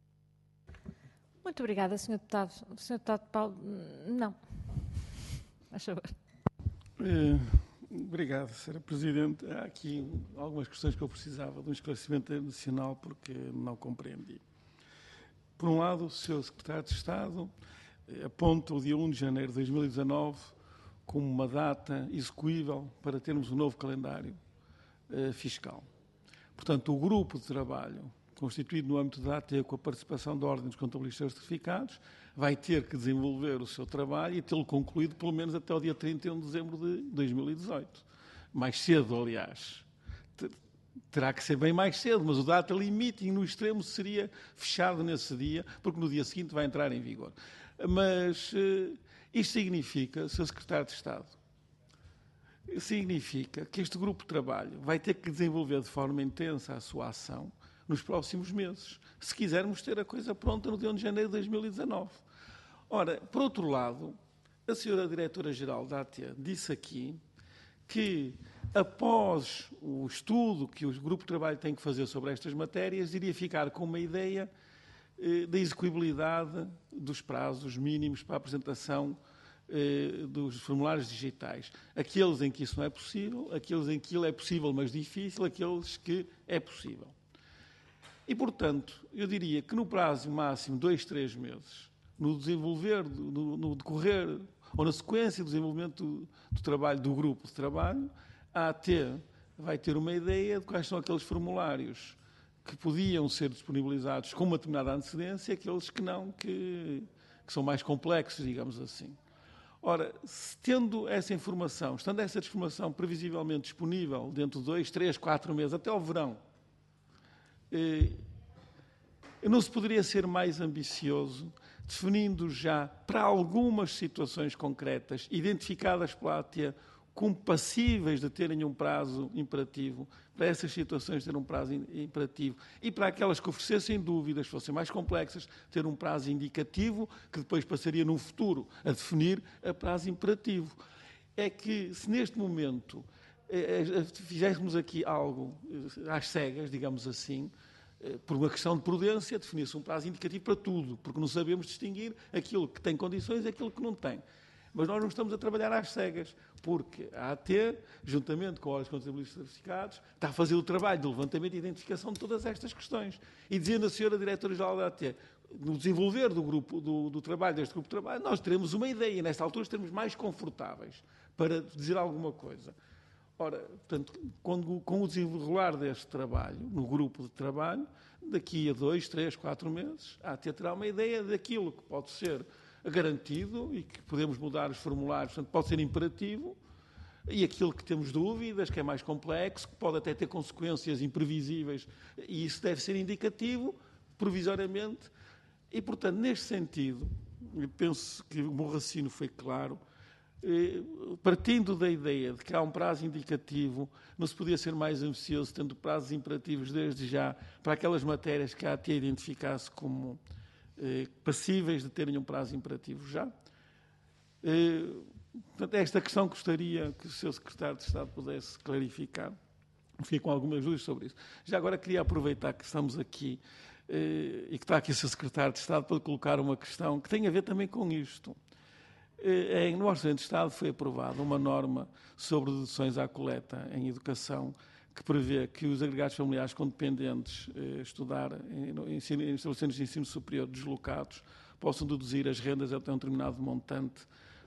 Muito obrigada, senhor Deputado. senhor Deputado Paulo, não. Faz favor. É, obrigado, senhora Presidente. Há aqui algumas questões que eu precisava de um esclarecimento adicional porque não compreendi. Por um lado, o senhor Secretário de Estado aponta o dia um de janeiro de dois mil e dezanove como uma data execuível para termos um novo calendário uh, fiscal. Portanto, o grupo de trabalho constituído no âmbito da A T, com a participação da Ordem dos Contabilistas Certificados, vai ter que desenvolver o seu trabalho e tê-lo concluído pelo menos até o dia trinta e um de dezembro de dois mil e dezoito. Mais cedo, aliás. Terá que ser bem mais cedo, mas o data limite, no extremo, seria fechado nesse dia, porque no dia seguinte vai entrar em vigor. Mas uh, isto significa, senhor Secretário de Estado, significa que este grupo de trabalho vai ter que desenvolver de forma intensa a sua ação nos próximos meses, se quisermos ter a coisa pronta no dia um de janeiro de dois mil e dezanove. Ora, por outro lado, a senhora Diretora-Geral da A T disse aqui que, após o estudo que o grupo de trabalho tem que fazer sobre estas matérias, iria ficar com uma ideia eh, da execuibilidade dos prazos mínimos para a apresentação eh, dos formulários digitais. Aqueles em que isso não é possível, aqueles em que ele é possível, mas difícil, aqueles que é possível. E, portanto, eu diria que no prazo máximo de dois, três meses, no desenvolver, no, no decorrer, ou na sequência do desenvolvimento do, do trabalho do grupo de trabalho, a AT vai ter uma ideia de quais são aqueles formulários que podiam ser disponibilizados com uma determinada antecedência e aqueles que não, que, que são mais complexos, digamos assim. Ora, se tendo essa informação, estando essa informação previsivelmente disponível dentro de dois, três, quatro meses, até ao verão, não se poderia ser mais ambicioso, definindo já para algumas situações concretas, identificadas pela A T como passíveis de terem um prazo imperativo, para essas situações ter um prazo imperativo, e para aquelas que oferecessem dúvidas, fossem mais complexas, ter um prazo indicativo, que depois passaria no futuro a definir a prazo imperativo. É que, se neste momento fizéssemos aqui algo às cegas, digamos assim, por uma questão de prudência, definir-se um prazo indicativo para tudo, porque não sabemos distinguir aquilo que tem condições e aquilo que não tem. Mas nós não estamos a trabalhar às cegas, porque a AT, juntamente com os contabilistas certificados, está a fazer o trabalho de levantamento e identificação de todas estas questões. E dizendo a senhora Diretora-Geral da AT, no desenvolver do, grupo, do, do trabalho, deste grupo de trabalho, nós teremos uma ideia, e nesta altura estaremos mais confortáveis para dizer alguma coisa. Ora, portanto, quando, com o desenrolar deste trabalho, no grupo de trabalho, daqui a dois, três, quatro meses, a AT terá uma ideia daquilo que pode ser garantido e que podemos mudar os formulários, portanto, pode ser imperativo, e aquilo que temos dúvidas, que é mais complexo, que pode até ter consequências imprevisíveis, e isso deve ser indicativo, provisoriamente, e, portanto, neste sentido, eu penso que o meu raciocínio foi claro, eh, partindo da ideia de que há um prazo indicativo, não se podia ser mais ambicioso, tendo prazos imperativos desde já, para aquelas matérias que a AT identificasse como eh, passíveis de terem um prazo imperativo já. Eh, Portanto, esta questão gostaria que o senhor Secretário de Estado pudesse clarificar. Fiquei com algumas dúvidas sobre isso. Já agora queria aproveitar que estamos aqui eh, e que está aqui o senhor Secretário de Estado para colocar uma questão que tem a ver também com isto. Eh, no Orçamento de Estado foi aprovada uma norma sobre deduções à coleta em educação que prevê que os agregados familiares com dependentes eh, estudar em, em, em estabelecimentos de ensino superior deslocados possam deduzir as rendas até um determinado montante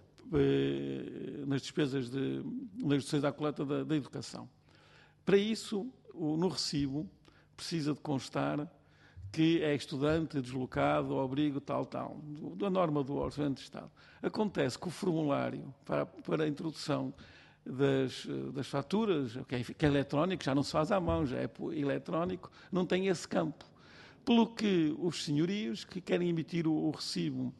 nas despesas de, nas deduções à coleta da, da educação. Para isso, o, no recibo, precisa de constar que é estudante, deslocado, ao abrigo, tal, tal, do, da norma do Orçamento de Estado. Acontece que o formulário para, para a introdução das, das faturas, que é, que é eletrónico, já não se faz à mão, já é eletrónico, não tem esse campo. Pelo que os senhorios que querem emitir o, o recibo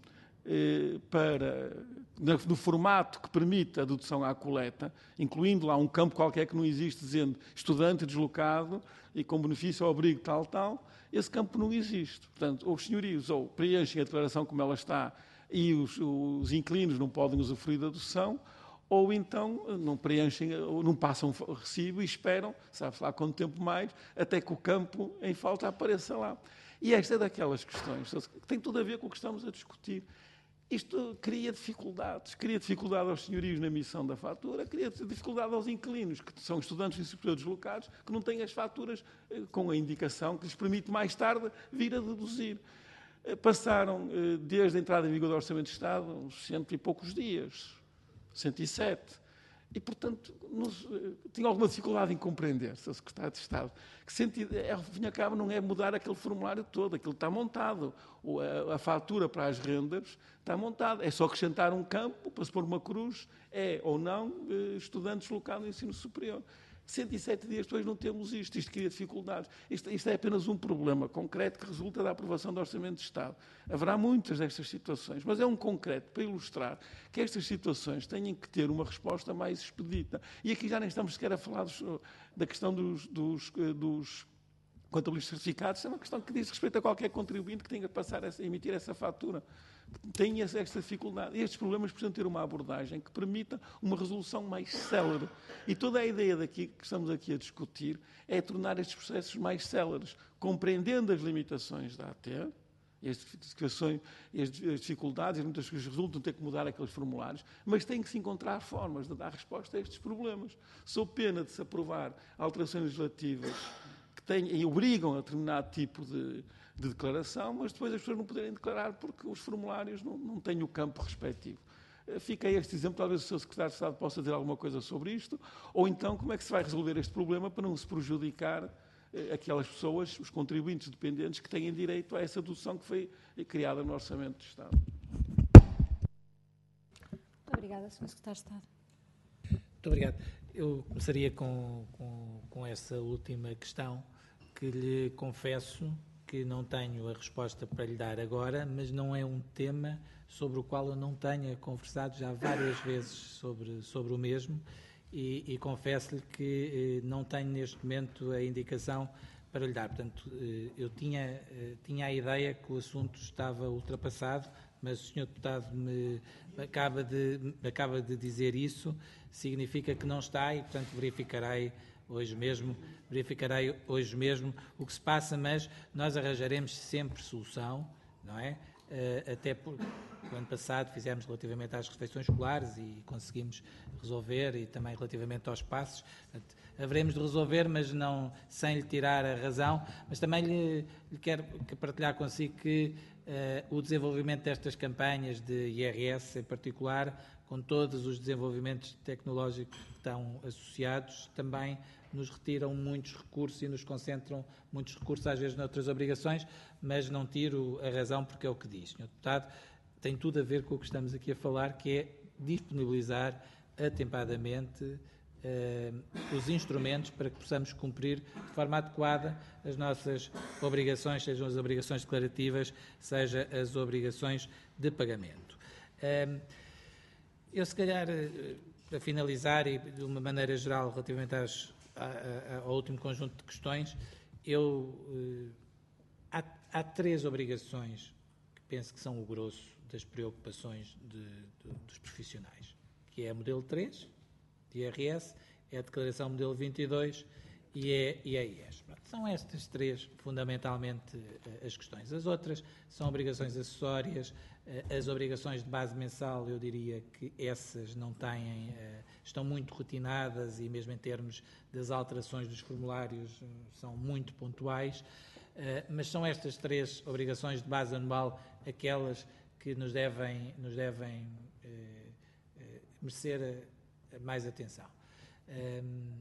para, no formato que permite a dedução à coleta, incluindo lá um campo qualquer que não existe, dizendo estudante deslocado e com benefício ao abrigo tal, tal, esse campo não existe. Portanto, ou os senhorios ou preenchem a declaração como ela está e os, os inquilinos não podem usufruir da dedução, ou então não preenchem, ou não passam o recibo e esperam, sabe-se lá quanto tempo mais, até que o campo em falta apareça lá. E esta é daquelas questões que tem tudo a ver com o que estamos a discutir. Isto cria dificuldades, cria dificuldade aos senhorios na emissão da fatura, cria dificuldade aos inquilinos, que são estudantes e superiores deslocados, que não têm as faturas com a indicação que lhes permite mais tarde vir a deduzir. Passaram, desde a entrada em vigor do Orçamento de Estado, uns cento e poucos dias, cento e sete. E, portanto, nos, tinha alguma dificuldade em compreender, senhor Secretário de Estado, que sentido, é, ao fim e ao cabo, não é mudar aquele formulário todo, aquilo está montado. O, a, a fatura para as rendas está montada. É só acrescentar um campo para se pôr uma cruz, é ou não estudante deslocado no ensino superior. cento e sete dias depois não temos isto, isto cria dificuldades. Isto, isto é apenas um problema concreto que resulta da aprovação do Orçamento de Estado. Haverá muitas destas situações, mas é um concreto para ilustrar que estas situações têm que ter uma resposta mais expedita. E aqui já nem estamos sequer a falar dos, da questão dos, dos, dos contabilistas certificados, é uma questão que diz respeito a qualquer contribuinte que tenha que passar a emitir essa fatura. Tem esta dificuldade. E estes problemas precisam ter uma abordagem que permita uma resolução mais célere. E toda a ideia daqui que estamos aqui a discutir é tornar estes processos mais céleres, compreendendo as limitações da A T e as dificuldades, e muitas coisas resultam de ter que mudar aqueles formulários, mas tem que se encontrar formas de dar resposta a estes problemas. Sou pena de se aprovar alterações legislativas que têm, e obrigam a determinado tipo de de declaração, mas depois as pessoas não poderem declarar porque os formulários não, não têm o campo respectivo. Fica aí este exemplo, talvez o senhor Secretário de Estado possa dizer alguma coisa sobre isto, ou então como é que se vai resolver este problema para não se prejudicar eh, aquelas pessoas, os contribuintes dependentes, que têm direito a essa dedução que foi criada no Orçamento de Estado. Muito obrigada, senhor Secretário de Estado. Muito obrigado. Eu começaria com, com, com essa última questão, que lhe confesso que não tenho a resposta para lhe dar agora, mas não é um tema sobre o qual eu não tenha conversado já várias vezes sobre, sobre o mesmo e, e confesso-lhe que eh, não tenho neste momento a indicação para lhe dar. Portanto, eh, eu tinha, eh, tinha a ideia que o assunto estava ultrapassado, mas o senhor Deputado me acaba de, acaba de dizer isso, significa que não está e, portanto, verificarei hoje mesmo, verificarei hoje mesmo o que se passa, mas nós arranjaremos sempre solução, não é? Uh, até porque o ano passado fizemos relativamente às refeições escolares e conseguimos resolver, e também relativamente aos passos. Portanto, haveremos de resolver, mas não sem lhe tirar a razão. Mas também lhe, lhe quero partilhar consigo que uh, o desenvolvimento destas campanhas de I R S, em particular, com todos os desenvolvimentos tecnológicos que estão associados, também nos retiram muitos recursos e nos concentram muitos recursos, às vezes, noutras obrigações, mas não tiro a razão porque é o que diz. senhor Deputado, tem tudo a ver com o que estamos aqui a falar, que é disponibilizar atempadamente uh, os instrumentos para que possamos cumprir de forma adequada as nossas obrigações, sejam as obrigações declarativas, seja as obrigações de pagamento. Uh, eu, se calhar, para finalizar e de uma maneira geral relativamente às, a, a, ao último conjunto de questões, eu, uh, há, há três obrigações que penso que são o grosso das preocupações de, de, dos profissionais, que é a modelo três, de I R S, é a declaração modelo vinte e dois e é, e é I E S. Pronto, são estas três, fundamentalmente, as questões. As outras são obrigações acessórias, as obrigações de base mensal, eu diria que essas não têm, estão muito rotinadas e mesmo em termos das alterações dos formulários são muito pontuais, mas são estas três obrigações de base anual aquelas que nos devem, nos devem eh, eh, merecer a, a mais atenção. Um,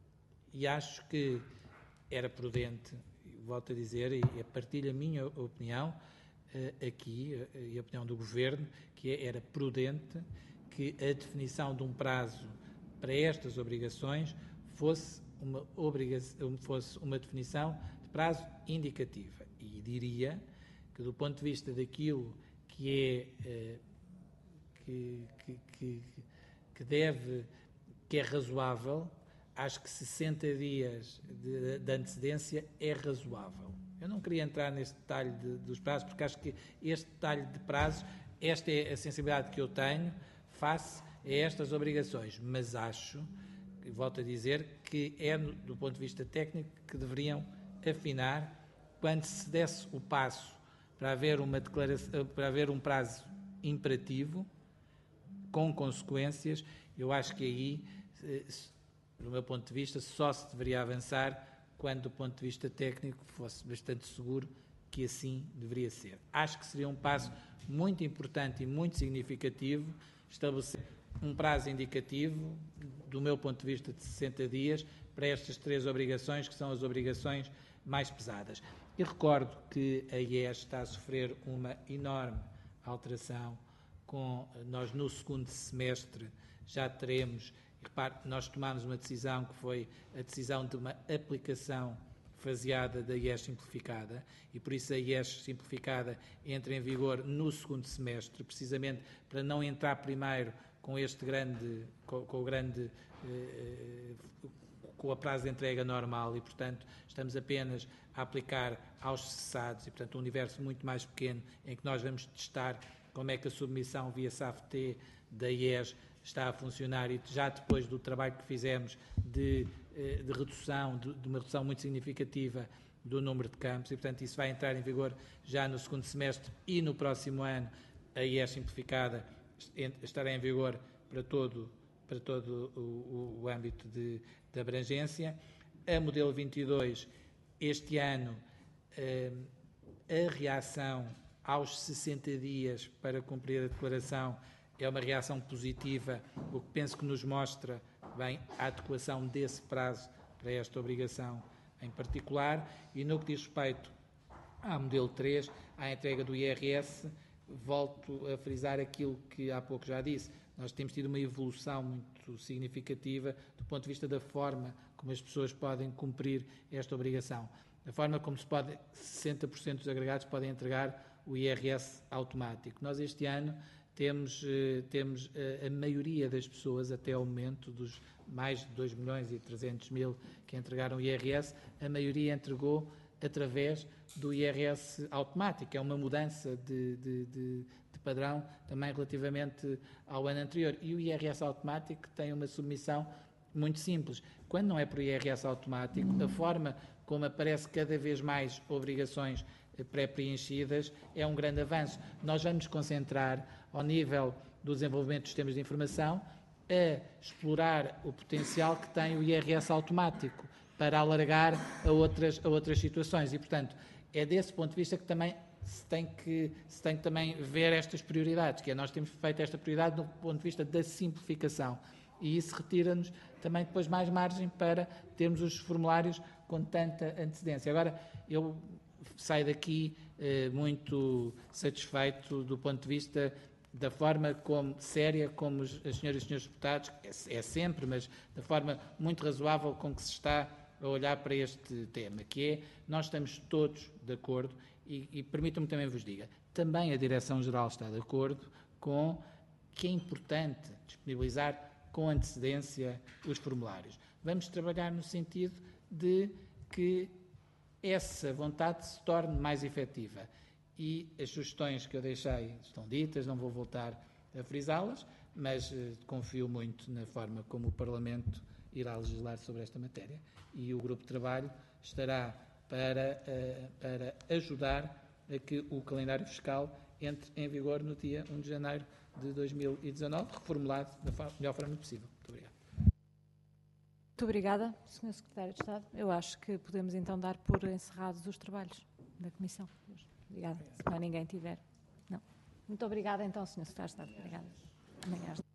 e acho que era prudente, volto a dizer, e, e partilho a minha opinião eh, aqui, e a opinião do Governo, que era prudente que a definição de um prazo para estas obrigações fosse uma, obrigação, fosse uma definição de prazo indicativa. E diria que, do ponto de vista daquilo que é que, que, que, que deve, que é razoável, acho que sessenta dias de, de antecedência é razoável. Eu não queria entrar neste detalhe de, dos prazos, porque acho que este detalhe de prazos, esta é a sensibilidade que eu tenho face a estas obrigações, mas acho, e volto a dizer, que é, do ponto de vista técnico, que deveriam afinar quando se desse o passo para haver, uma declaração, para haver um prazo imperativo, com consequências. Eu acho que aí, do meu ponto de vista, só se deveria avançar quando, do ponto de vista técnico, fosse bastante seguro que assim deveria ser. Acho que seria um passo muito importante e muito significativo estabelecer um prazo indicativo, do meu ponto de vista, de sessenta dias, para estas três obrigações, que são as obrigações mais pesadas. E recordo que a I E S está a sofrer uma enorme alteração. Com, nós, no segundo semestre, já teremos, e repare, nós tomámos uma decisão que foi a decisão de uma aplicação faseada da I E S simplificada, e por isso a I E S simplificada entra em vigor no segundo semestre, precisamente para não entrar primeiro com este grande, com, com o grande, eh, com a prazo de entrega normal, e, portanto, estamos apenas a aplicar aos cessados, e, portanto, um universo muito mais pequeno, em que nós vamos testar como é que a submissão via S A F T da I E S está a funcionar, e já depois do trabalho que fizemos de, de redução, de, de uma redução muito significativa do número de campos, e, portanto, isso vai entrar em vigor já no segundo semestre, e no próximo ano a I E S simplificada estará em vigor para todo, para todo o, o, o âmbito de, de abrangência. A modelo vinte e dois, este ano, a reação aos sessenta dias para cumprir a declaração é uma reação positiva, o que penso que nos mostra bem a adequação desse prazo para esta obrigação em particular. E no que diz respeito à modelo três, à entrega do I R S, volto a frisar aquilo que há pouco já disse. Nós temos tido uma evolução muito significativa do ponto de vista da forma como as pessoas podem cumprir esta obrigação. A forma como se pode, sessenta por cento dos agregados podem entregar o I R S automático. Nós este ano temos, temos a maioria das pessoas, até ao momento, dos mais de dois milhões e trezentos mil que entregaram o I R S, a maioria entregou através do I R S automático. É uma mudança de, de, de, de padrão também relativamente ao ano anterior. E o I R S automático tem uma submissão muito simples. Quando não é por I R S automático, a forma como aparece cada vez mais obrigações pré-preenchidas é um grande avanço. Nós vamos nos concentrar, ao nível do desenvolvimento dos sistemas de informação, a explorar o potencial que tem o I R S automático para alargar a outras, a outras situações. E, portanto, é desse ponto de vista que também se tem que, se tem que também ver estas prioridades, que é, nós temos feito esta prioridade do ponto de vista da simplificação. E isso retira-nos também depois mais margem para termos os formulários com tanta antecedência. Agora, eu sai daqui eh, muito satisfeito do ponto de vista da forma como, séria como os, as senhoras e os senhores deputados, é, é sempre, mas da forma muito razoável com que se está a olhar para este tema, que é, nós estamos todos de acordo, e, e permitam-me também vos diga, também a Direção-Geral está de acordo com que é importante disponibilizar com antecedência os formulários. Vamos trabalhar no sentido de que essa vontade se torne mais efetiva. E as sugestões que eu deixei estão ditas, não vou voltar a frisá-las, mas eh, confio muito na forma como o Parlamento irá legislar sobre esta matéria. E o Grupo de Trabalho estará para, uh, para ajudar a que o calendário fiscal entre em vigor no dia primeiro de janeiro de dois mil e dezanove, reformulado da melhor forma possível. Muito obrigado. Muito obrigada, senhor Secretário de Estado. Eu acho que podemos então dar por encerrados os trabalhos da Comissão. Obrigada. Se não ninguém tiver. Não. Muito obrigada então, senhor Secretário de Estado. Obrigada. Obrigada.